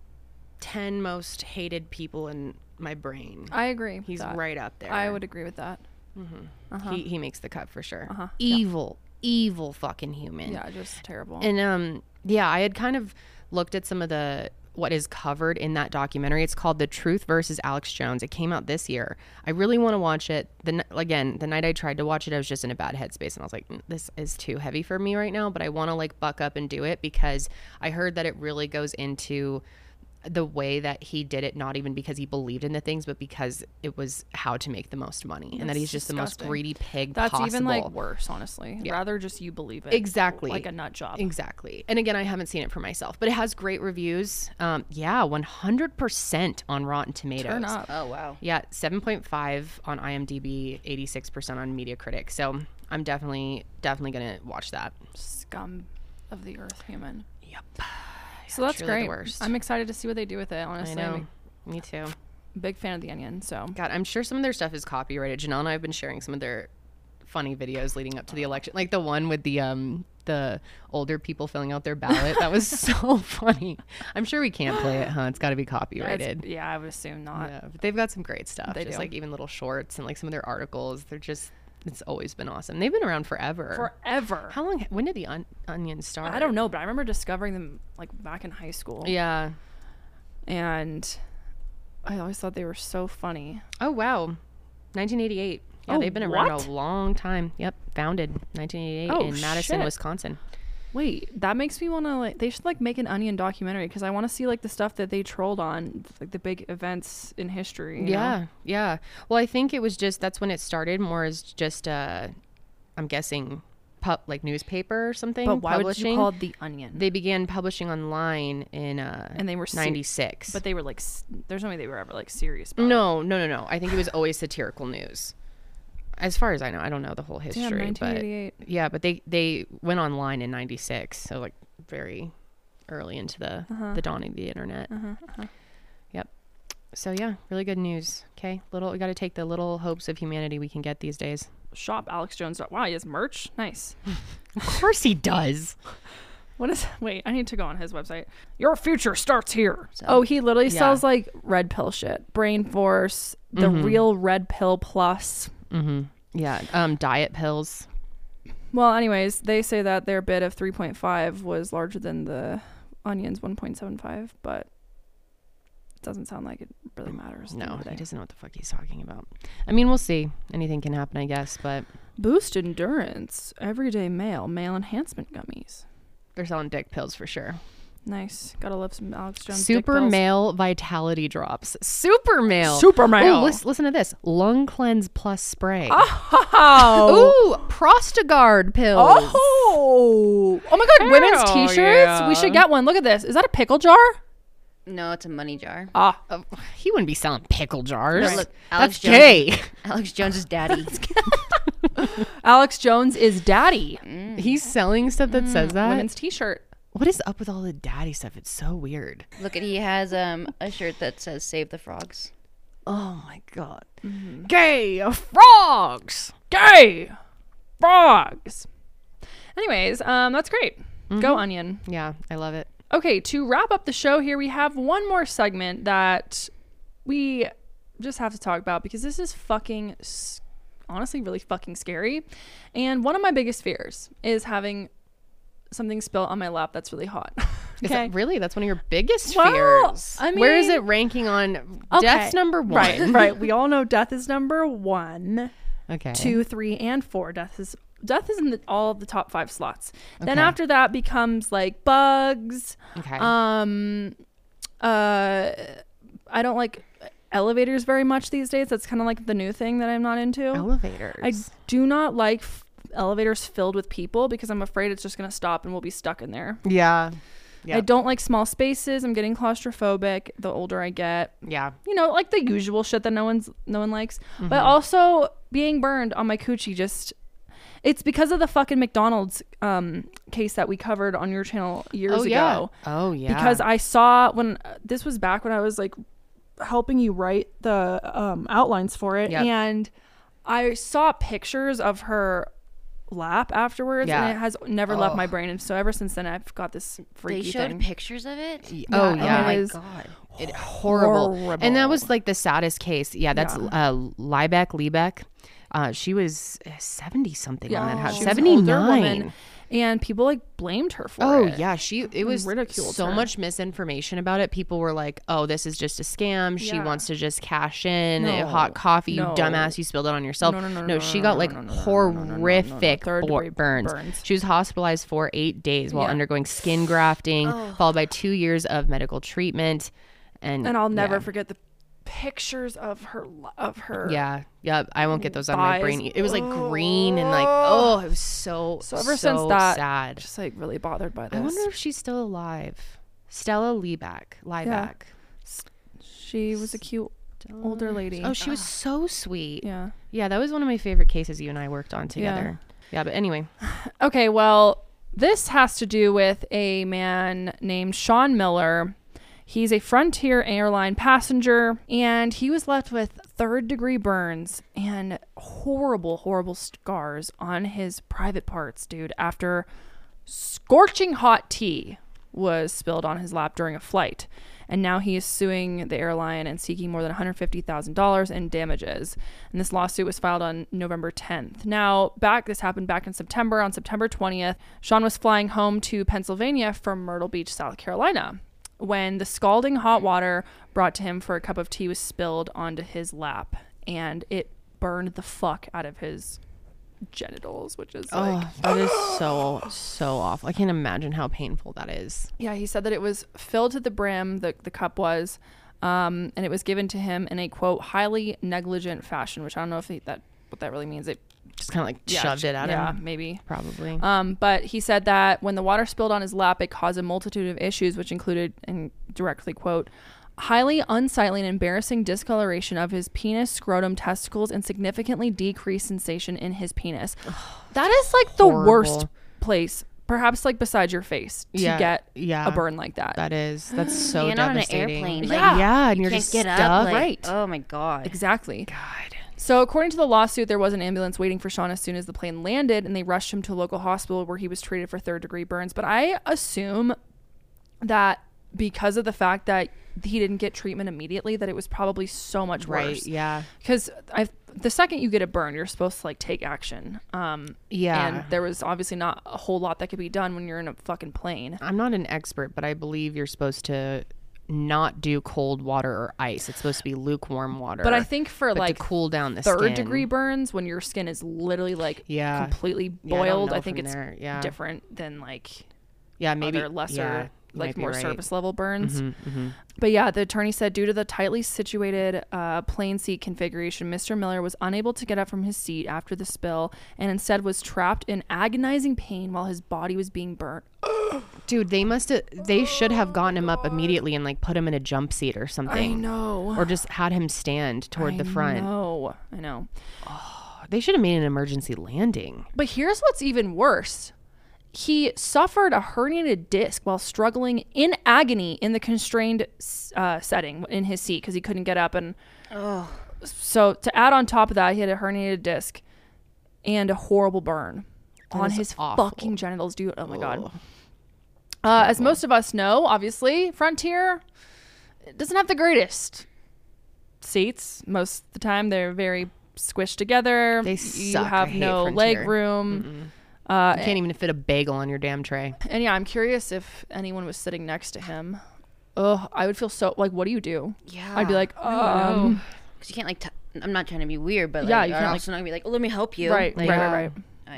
10 most hated people in my brain. I agree. He's right up there. I would agree with that. He makes the cut for sure. Evil fucking human. Yeah, just terrible. And yeah, I had kind of looked at some of what is covered in that documentary. It's called The Truth versus Alex Jones. It came out this year. I really want to watch it. The night I tried to watch it, I was just in a bad headspace, and I was like, this is too heavy for me right now, but I want to buck up and do it because I heard that it really goes into the way that he did it, not even because he believed in the things, but because it was how to make the most money. And that he's just disgusting. The most greedy pig possible. That's even worse, honestly. Yeah. Rather just you believe it. Exactly. Like a nut job. Exactly. And again, I haven't seen it for myself, but it has great reviews. 100% on Rotten Tomatoes. Turn up. Oh, wow. Yeah, 7.5 on IMDb, 86% on Metacritic. So I'm definitely going to watch that. Scum of the earth human. Yep. So that's great. I'm excited to see what they do with it, honestly. I know. Me too. Big fan of The Onion, so. God, I'm sure some of their stuff is copyrighted. Janelle and I have been sharing some of their funny videos leading up to the election. Like the one with the older people filling out their ballot. That was so funny. I'm sure we can't play it, huh? It's got to be copyrighted. Yeah, I would assume not. Yeah, but they've got some great stuff. They just do. even little shorts and some of their articles. It's always been awesome. They've been around forever. Forever. How long? When did the Onion start? I don't know, but I remember discovering them back in high school. Yeah. And I always thought they were so funny. Oh wow, 1988. Yeah, they've been around a long time. Yep, founded 1988 in Madison, Wisconsin. Wait, that makes me want to like. They should like make an Onion documentary because I want to see like the stuff that they trolled on, like the big events in history. You know? Yeah. Well, I think it was just that's when it started more as just I'm guessing like newspaper or something. But why would you call it the Onion? They began publishing online in and they were 96. But they were like, there's no way they were ever like serious about No. I think it was always satirical news. As far as I know, I don't know the whole history. Damn, 1988. But yeah, but they went online in 96, so like very early into the dawning of the internet. Yep. So yeah, really good news. Okay, we got to take the little hopes of humanity we can get these days. Shop Alex Jones. Wow, he has merch. Nice. Of course he does. Wait, I need to go on his website. Your future starts here. So, he literally sells like red pill shit. Brain Force, the real red pill plus. Yeah, diet pills. Well, anyways, they say that their bid of 3.5 was larger than the Onion's 1.75, but it doesn't sound like it really matters. No, he doesn't know what the fuck he's talking about. I mean, we'll see. Anything can happen, I guess, but... Boost endurance. Everyday male enhancement gummies. They're selling dick pills for sure. Nice. Gotta love some Alex Jones. Super male vitality drops. Super male. Oh, listen to this. Lung cleanse plus spray. Oh. Ooh, Prostagard pills. Oh my God. Women's t-shirts. Yeah. We should get one. Look at this. Is that a pickle jar? No, it's a money jar. He wouldn't be selling pickle jars. No, look, that's gay. Alex Jones is daddy. Alex Jones is daddy. He's selling stuff that says that. Women's t-shirt. What is up with all the daddy stuff? It's so weird. Look he has a shirt that says "Save the Frogs." Oh my God. Gay frogs. Gay frogs. Anyways, that's great. Go Onion. Yeah, I love it. Okay, to wrap up the show here, we have one more segment that we just have to talk about because this is honestly really fucking scary. And one of my biggest fears is having something spill on my lap that's really hot. Okay. Is that really? That's one of your biggest fears. I mean, where is it ranking on death's number one? Right. We all know death is number 1. Okay. 2, 3, and 4. Death is in all of the top 5 slots. Okay. Then after that becomes like bugs. Okay. I don't like elevators very much these days. That's kind of like the new thing that I'm not into. Elevators. I do not like elevators filled with people because I'm afraid it's just going to stop and we'll be stuck in there. Yeah. Yep. I don't like small spaces. I'm getting claustrophobic the older I get. Yeah. You know, like the usual shit that no one likes. But also being burned on my coochie it's because of the fucking McDonald's case that we covered on your channel years ago. Oh yeah. Because I saw this was back when I was like helping you write the outlines for it, and I saw pictures of her lap afterwards, and it has never left my brain, and so ever since then I've got this freaky They showed thing. pictures of it? Oh my God. Horrible. And that was like the saddest case. Yeah, that's Liebeck. She was 70 something on that house. 79. And people like blamed her for it. Oh yeah, it was ridiculed. So much misinformation about it. People were like, "Oh, this is just a scam. She wants to just cash in. Hot coffee, you dumbass. You spilled it on yourself." No, she got like horrific burns. She was hospitalized for 8 days while undergoing skin grafting, followed by 2 years of medical treatment. And I'll never forget the pictures of her I won't get those on my brain. It was like green and like it was so ever since that sad. Just like really bothered by this. I wonder if she's still alive. Stella Liebeck. She was a cute older lady. Oh, she was so sweet. Yeah, that was one of my favorite cases you and I worked on together. Yeah, but anyway. Okay, well, this has to do with a man named Sean Miller. He's a Frontier airline passenger, and he was left with 3rd-degree burns and horrible scars on his private parts, dude, after scorching hot tea was spilled on his lap during a flight. And now he is suing the airline and seeking more than $150,000 in damages. And this lawsuit was filed on November 10th. Now, this happened back in September. On September 20th, Sean was flying home to Pennsylvania from Myrtle Beach, South Carolina, when the scalding hot water brought to him for a cup of tea was spilled onto his lap, and it burned the fuck out of his genitals, which is that is so awful. I can't imagine how painful that is. Yeah, he said that it was filled to the brim, the cup was, and it was given to him in a quote highly negligent fashion, which I don't know if what that really means. It just kind of like shoved it at him. Yeah, maybe. Probably. But he said that when the water spilled on his lap, it caused a multitude of issues, which included, and directly quote, highly unsightly and embarrassing discoloration of his penis, scrotum, testicles, and significantly decreased sensation in his penis. That is like the worst place, perhaps like besides your face, to get a burn like that. That's so you're devastating. Not on an airplane. And you're can't just get stuck. up. Like, right. Oh my God. Exactly. God. So according to the lawsuit, there was an ambulance waiting for Sean as soon as the plane landed, and they rushed him to a local hospital where he was treated for 3rd-degree burns. But I assume that because of the fact that he didn't get treatment immediately, that it was probably so much worse. Right, yeah. Because the second you get a burn, you're supposed to like take action. Yeah. And there was obviously not a whole lot that could be done when you're in a fucking plane. I'm not an expert, but I believe you're supposed to not do cold water or ice. It's supposed to be lukewarm water. But I think for like to cool down the 3rd-degree burns, when your skin is literally like completely boiled, I think it's different than like maybe other lesser like more surface level burns. Mm-hmm. But yeah, the attorney said due to the tightly situated plane seat configuration, Mr. Miller was unable to get up from his seat after the spill and instead was trapped in agonizing pain while his body was being burnt. Dude, they should have gotten him up immediately and like put him in a jump seat or something. I know. Or just had him stand toward the front. I know. Oh, they should have made an emergency landing. But here's what's even worse. He suffered a herniated disc while struggling in agony in the constrained setting in his seat because he couldn't get up. And so to add on top of that, he had a herniated disc and a horrible burn on his fucking genitals, dude. Oh my God. As most of us know, obviously, Frontier doesn't have the greatest seats. Most of the time, they're very squished together. They suck. You have no leg room. Mm-mm. You can't even fit a bagel on your damn tray. And yeah, I'm curious if anyone was sitting next to him. I would feel so like, what do you do? Yeah. I'd be like, because you can't like, I'm not trying to be weird, but like, you can't also not be like, oh, let me help you. Right, like, right.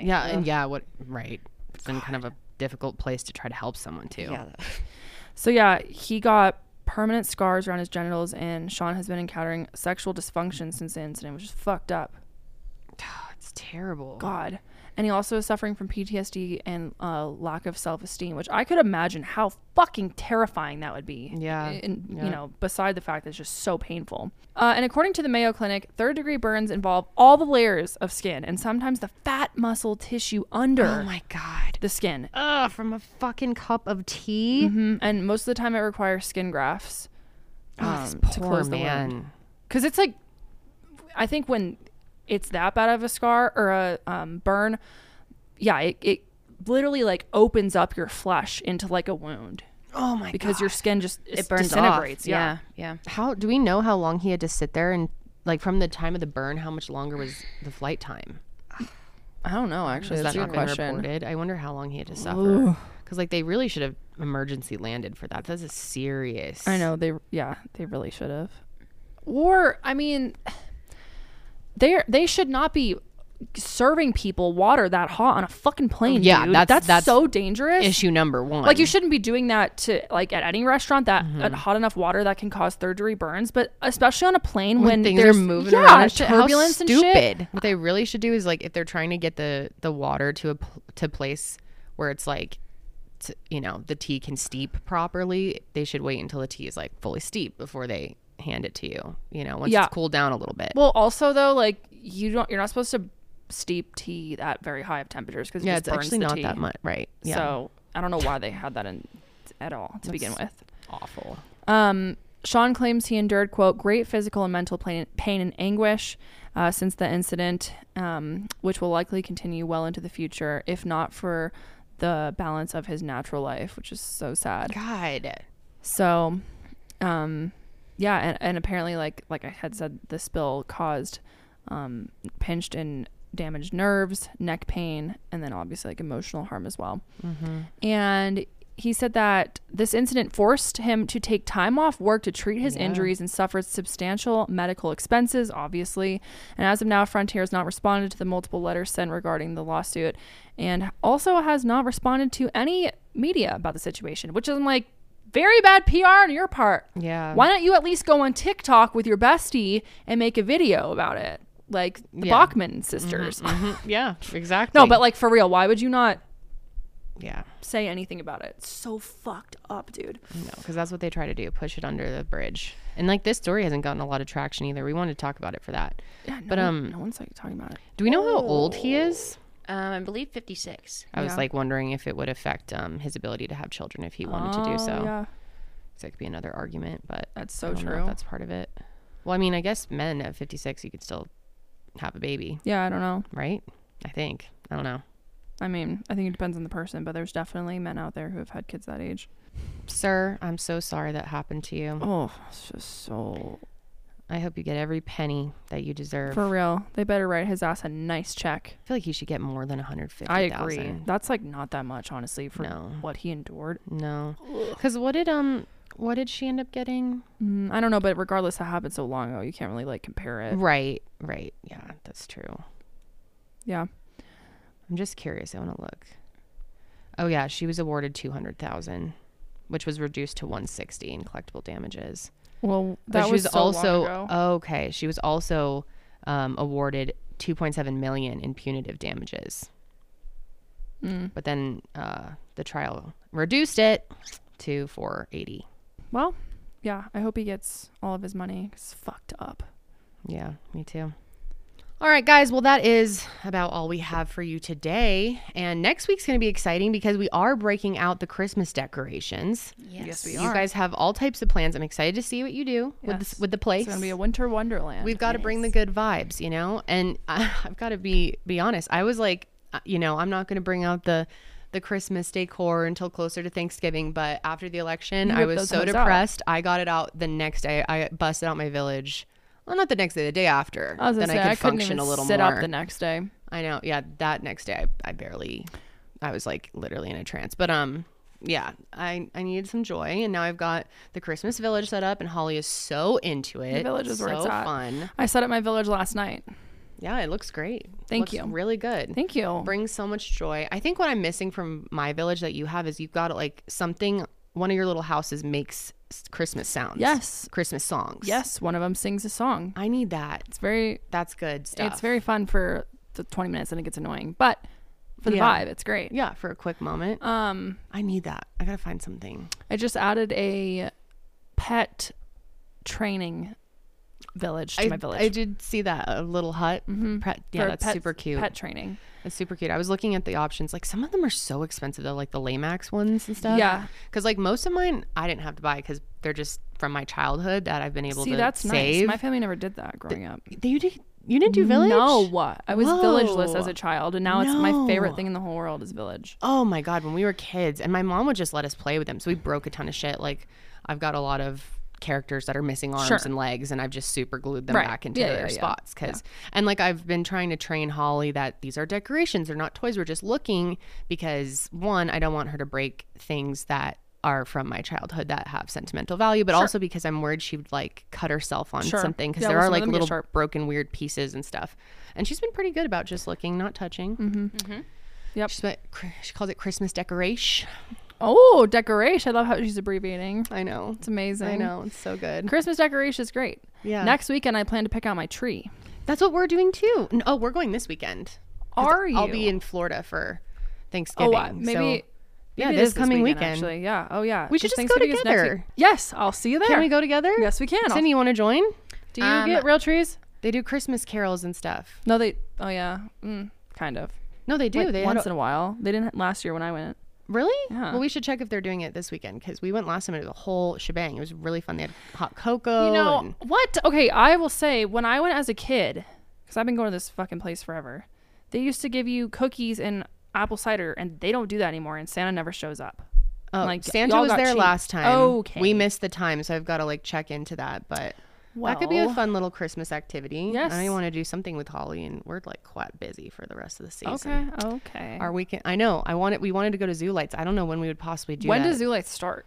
It's been kind of a difficult place to try to help someone too. Yeah. So yeah, he got permanent scars around his genitals, and Sean has been encountering sexual dysfunction since the incident, which is fucked up. It's terrible. God. And he also is suffering from PTSD and lack of self-esteem, which I could imagine how fucking terrifying that would be. Yeah. You know, beside the fact that it's just so painful. And according to the Mayo Clinic, 3rd-degree burns involve all the layers of skin and sometimes the fat muscle tissue under. Oh my God. The skin. From a fucking cup of tea. Mm-hmm. And most of the time it requires skin grafts to close the wound. Because it's like, I think when it's that bad of a scar or a burn, it literally like opens up your flesh into like a wound. Oh my God. Because your skin just it burns disintegrates. Off. Yeah. How do we know how long he had to sit there, and like from the time of the burn, how much longer was the flight time? I don't know, actually. That's a good question. Reported? I wonder how long he had to suffer. Because like they really should have emergency landed for that. That's a serious. I know they really should have. Or I mean, they should not be serving people water that hot on a fucking plane. Yeah, dude. That's so dangerous. Issue number one. Like you shouldn't be doing that to like at any restaurant that hot enough water that can cause 3rd-degree burns, but especially on a plane when things there's are moving around and turbulence and shit. What they really should do is like if they're trying to get the water to a place where it's like the tea can steep properly, they should wait until the tea is like fully steeped before they hand it to you. Once it's cooled down a little bit. Well, also though, like you're not supposed to steep tea at very high of temperatures because it's actually not that much, right? Yeah. So I don't know why they had that in at all to begin with. Awful. Sean claims he endured, quote, great physical and mental pain and anguish since the incident, which will likely continue well into the future, if not for the balance of his natural life, which is so sad. God. So, and apparently, like I had said, the spill caused pinched and damaged nerves, neck pain, and then obviously like emotional harm as well. Mm-hmm. And he said that this incident forced him to take time off work to treat his injuries and suffered substantial medical expenses, obviously. And as of now, Frontier has not responded to the multiple letters sent regarding the lawsuit and also has not responded to any media about the situation, which is like very bad PR on your part. Yeah. Why don't you at least go on TikTok with your bestie and make a video about it? Like the Bachman sisters. Yeah, exactly. No, but like for real, why would you not say anything about it? It's so fucked up, dude. No, because that's what they try to do, push it under the bridge. And like this story hasn't gotten a lot of traction either. We wanted to talk about it for that. Yeah, but no one's like talking about it. Do we know how old he is? I believe 56. I was like wondering if it would affect his ability to have children if he wanted to do so. Yeah. So that could be another argument, but that's so I don't know true. if that's part of it. Well, I mean, I guess men at 56, you could still have a baby. Yeah, I don't know. Right? I think. I don't know. I mean, I think it depends on the person, but there's definitely men out there who have had kids that age. Sir, I'm so sorry that happened to you. Oh, it's just so... I hope you get every penny that you deserve. For real. They better write his ass a nice check. I feel like he should get more than $150,000. I agree. That's like not that much, honestly, for what he endured. No. Because what did she end up getting? I don't know, but regardless, that happened so long ago, you can't really like compare it. Right. Yeah, that's true. Yeah. I'm just curious. I want to look. Oh yeah, she was awarded $200,000, which was reduced to $160 in collectible damages. Well, that was so also long ago. Okay. She was also awarded $2.7 million in punitive damages. But then the trial reduced it to $480. Well, yeah. I hope he gets all of his money. It's fucked up. Yeah, me too. All right, guys. Well, that is about all we have for you today. And next week's going to be exciting because we are breaking out the Christmas decorations. Yes, we are. You guys have all types of plans. I'm excited to see what you do with the place. It's going to be a winter wonderland. We've got to bring the good vibes, you know? And I've got to be honest. I was like, you know, I'm not going to bring out the Christmas decor until closer to Thanksgiving. But after the election, I was so depressed. I got it out the next day. I busted out my village. Well, not the next day, the day after. I was gonna say, I could I couldn't function even a little sit more. up the next day. I know. Yeah, that next day, I was like literally in a trance. But yeah, I needed some joy, and now I've got the Christmas village set up, and Holly is so into it. The village is where it's at. Fun. I set up my village last night. Yeah, it looks great. Thank you. Really good. Thank you. Brings so much joy. I think what I'm missing from my village that you have is you've got like something. One of your little houses makes Christmas sounds. Yes. Christmas songs. Yes. One of them sings a song. I need that. That's good stuff. It's very fun for the 20 minutes and it gets annoying, but for the vibe, it's great. Yeah. For a quick moment. I need that. I got to find something. I just added a pet training village to my village. I did see that, a little hut. Yeah, that's super cute. Pet training. It's super cute. I was looking at the options. Like some of them are so expensive though, like the Lamax ones and stuff. Yeah. Because like most of mine, I didn't have to buy because they're just from my childhood that I've been able to that's save. Nice. My family never did that growing up. You didn't do village? No. I was villageless as a child, and now it's my favorite thing in the whole world is village. Oh my God. When we were kids, and my mom would just let us play with them. So we broke a ton of shit. Like I've got a lot of characters that are missing arms and legs, and I've just super glued them back into their spots and like I've been trying to train Holly that these are decorations, they're not toys, we're just looking, because one, I don't want her to break things that are from my childhood that have sentimental value, but also because I'm worried she would like cut herself on something, because there are like little broken weird pieces and stuff, and she's been pretty good about just looking, not touching. Yep. She calls it Christmas decoration. Oh, decoration. I love how she's abbreviating. I know. It's amazing. I know. It's so good. Christmas decoration is great. Yeah. Next weekend, I plan to pick out my tree. That's what we're doing too. Oh, we're going this weekend. Are you? I'll be in Florida for Thanksgiving. Oh, maybe this coming weekend. Actually. Yeah. Oh, yeah. We should just go together. Yes. I'll see you there. Can we go together? Yes, we can. Cindy, you want to join? Do you get real trees? They do Christmas carols and stuff. No, they... Oh, yeah. Kind of. No, they do. Like they once in a while. They didn't last year when I went. Really? Yeah. Well, we should check if they're doing it this weekend, because we went last time and it was a whole shebang. It was really fun. They had hot cocoa. You know, what? Okay, I will say, when I went as a kid, because I've been going to this fucking place forever, they used to give you cookies and apple cider, and they don't do that anymore, and Santa never shows up. Oh, like, Santa was there last time. Okay. We missed the time, so I've got to like check into that, but... That could be a fun little Christmas activity. Yes. I want to do something with Holly, and we're like quite busy for the rest of the season. Okay. Our weekend. I know. We wanted to go to Zoo Lights. I don't know when we would possibly do that. When does Zoo Lights start?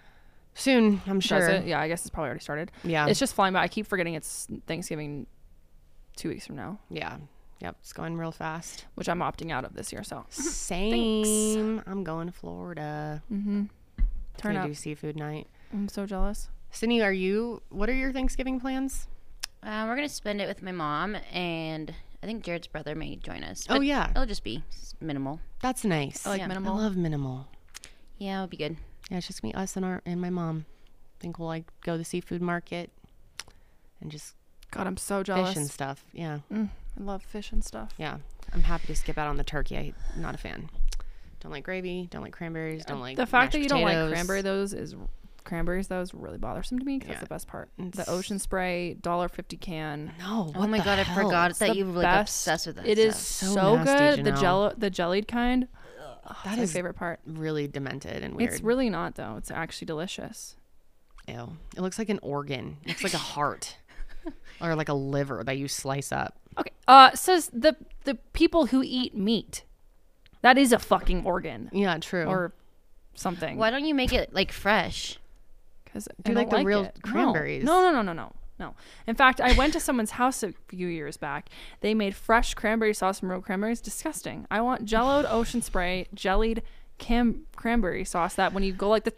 Soon, I'm sure. Does it? Yeah, I guess it's probably already started. Yeah. It's just flying by. I keep forgetting it's Thanksgiving 2 weeks from now. Yeah. Yep. It's going real fast. Which I'm opting out of this year, so. Same. Thanks. I'm going to Florida. Mm-hmm. Turn up. Do seafood night. I'm so jealous. Sydney, what are your Thanksgiving plans? We're going to spend it with my mom, and I think Jared's brother may join us. Oh, yeah. It'll just be minimal. That's nice. I like minimal. I love minimal. Yeah, it'll be good. Yeah, it's just me, us, and my mom. I think we'll go to the seafood market and just God, I'm so jealous. Fish and stuff. Yeah. I love fish and stuff. Yeah. I'm happy to skip out on the turkey. I'm not a fan. Don't like gravy. Don't like cranberries. Don't like the fact that you potatoes. don't like cranberries is really bothersome to me because that's the best part. The Ocean Spray $1.50 can. No. Oh my God, I forgot that you were like obsessed with that. It is so good. Janelle. The jellied kind. That is my favorite part. Really demented and weird. It's really not though. It's actually delicious. Ew. It looks like an organ. It looks like a heart. Or like a liver that you slice up. Okay. Says the people who eat meat. That is a fucking organ. Yeah, true. Or something. Why don't you make it like fresh? Because do you like the real cranberries? No. In fact, I went to someone's house a few years back. They made fresh cranberry sauce from real cranberries. Disgusting. I want Jelloed Ocean Spray jellied cranberry sauce that when you go like the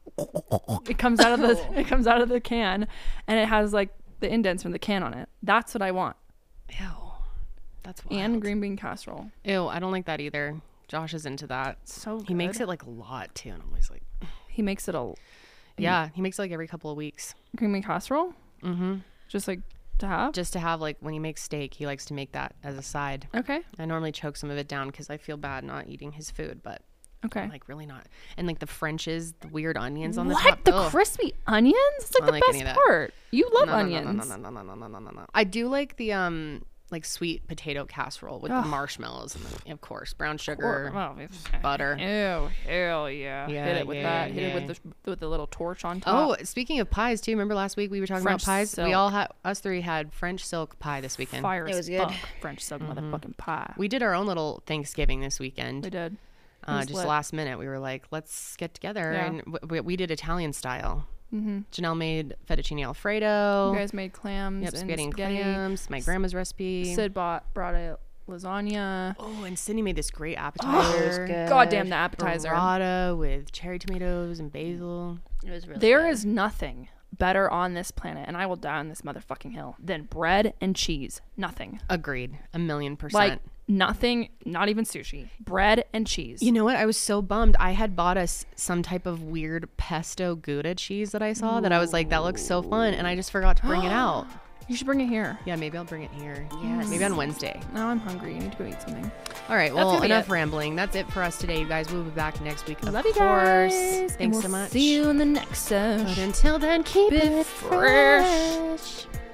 it comes out of the can and it has like the indents from the can on it. That's what I want. Ew. That's wild. And green bean casserole. Ew, I don't like that either. Josh is into that. So good. He makes it like a lot too, and I'm always like he makes it yeah, he makes it like every couple of weeks. Green bean casserole? Mm-hmm. Just like to have? Just to have, like when he makes steak, he likes to make that as a side. Okay. I normally choke some of it down because I feel bad not eating his food, but okay. I'm like really not. And like the French's, the weird onions on the top. top. The crispy onions? It's like the best part. You love onions. No. I do like the like sweet potato casserole with the marshmallows and of course brown sugar, butter. Ew, hell yeah. Hit it with that. Hit it with the little torch on top. Oh, speaking of pies too, remember last week we were talking about pies? Silk. We all had, us three had French silk pie this weekend. Fire it was good. French silk motherfucking pie. We did our own little Thanksgiving this weekend. We did. Just last minute, we were like, let's get together, and we did Italian style. Mm-hmm. Janelle made fettuccine alfredo. You guys made clams. Yep, spaghetti and clams. My grandma's recipe. Sid brought a lasagna. Oh, and Sydney made this great appetizer. It was good. Goddamn the appetizer. Burrata with cherry tomatoes and basil. It was really There good. is nothing better on this planet, and I will die on this motherfucking hill, than bread and cheese. Nothing. Agreed. 1,000,000%. Like nothing, not even sushi. Bread and cheese. You know what? I was so bummed. I had bought us some type of weird pesto Gouda cheese that I saw that I was like, that looks so fun, and I just forgot to bring it out. You should bring it here. Yeah, maybe I'll bring it here. Yes. Maybe on Wednesday. Now I'm hungry. You need to go eat something. All right. Well, enough rambling. That's it for us today, you guys. We'll be back next week. Love you guys. Thanks so much. See you in the next session. But until then, keep it fresh.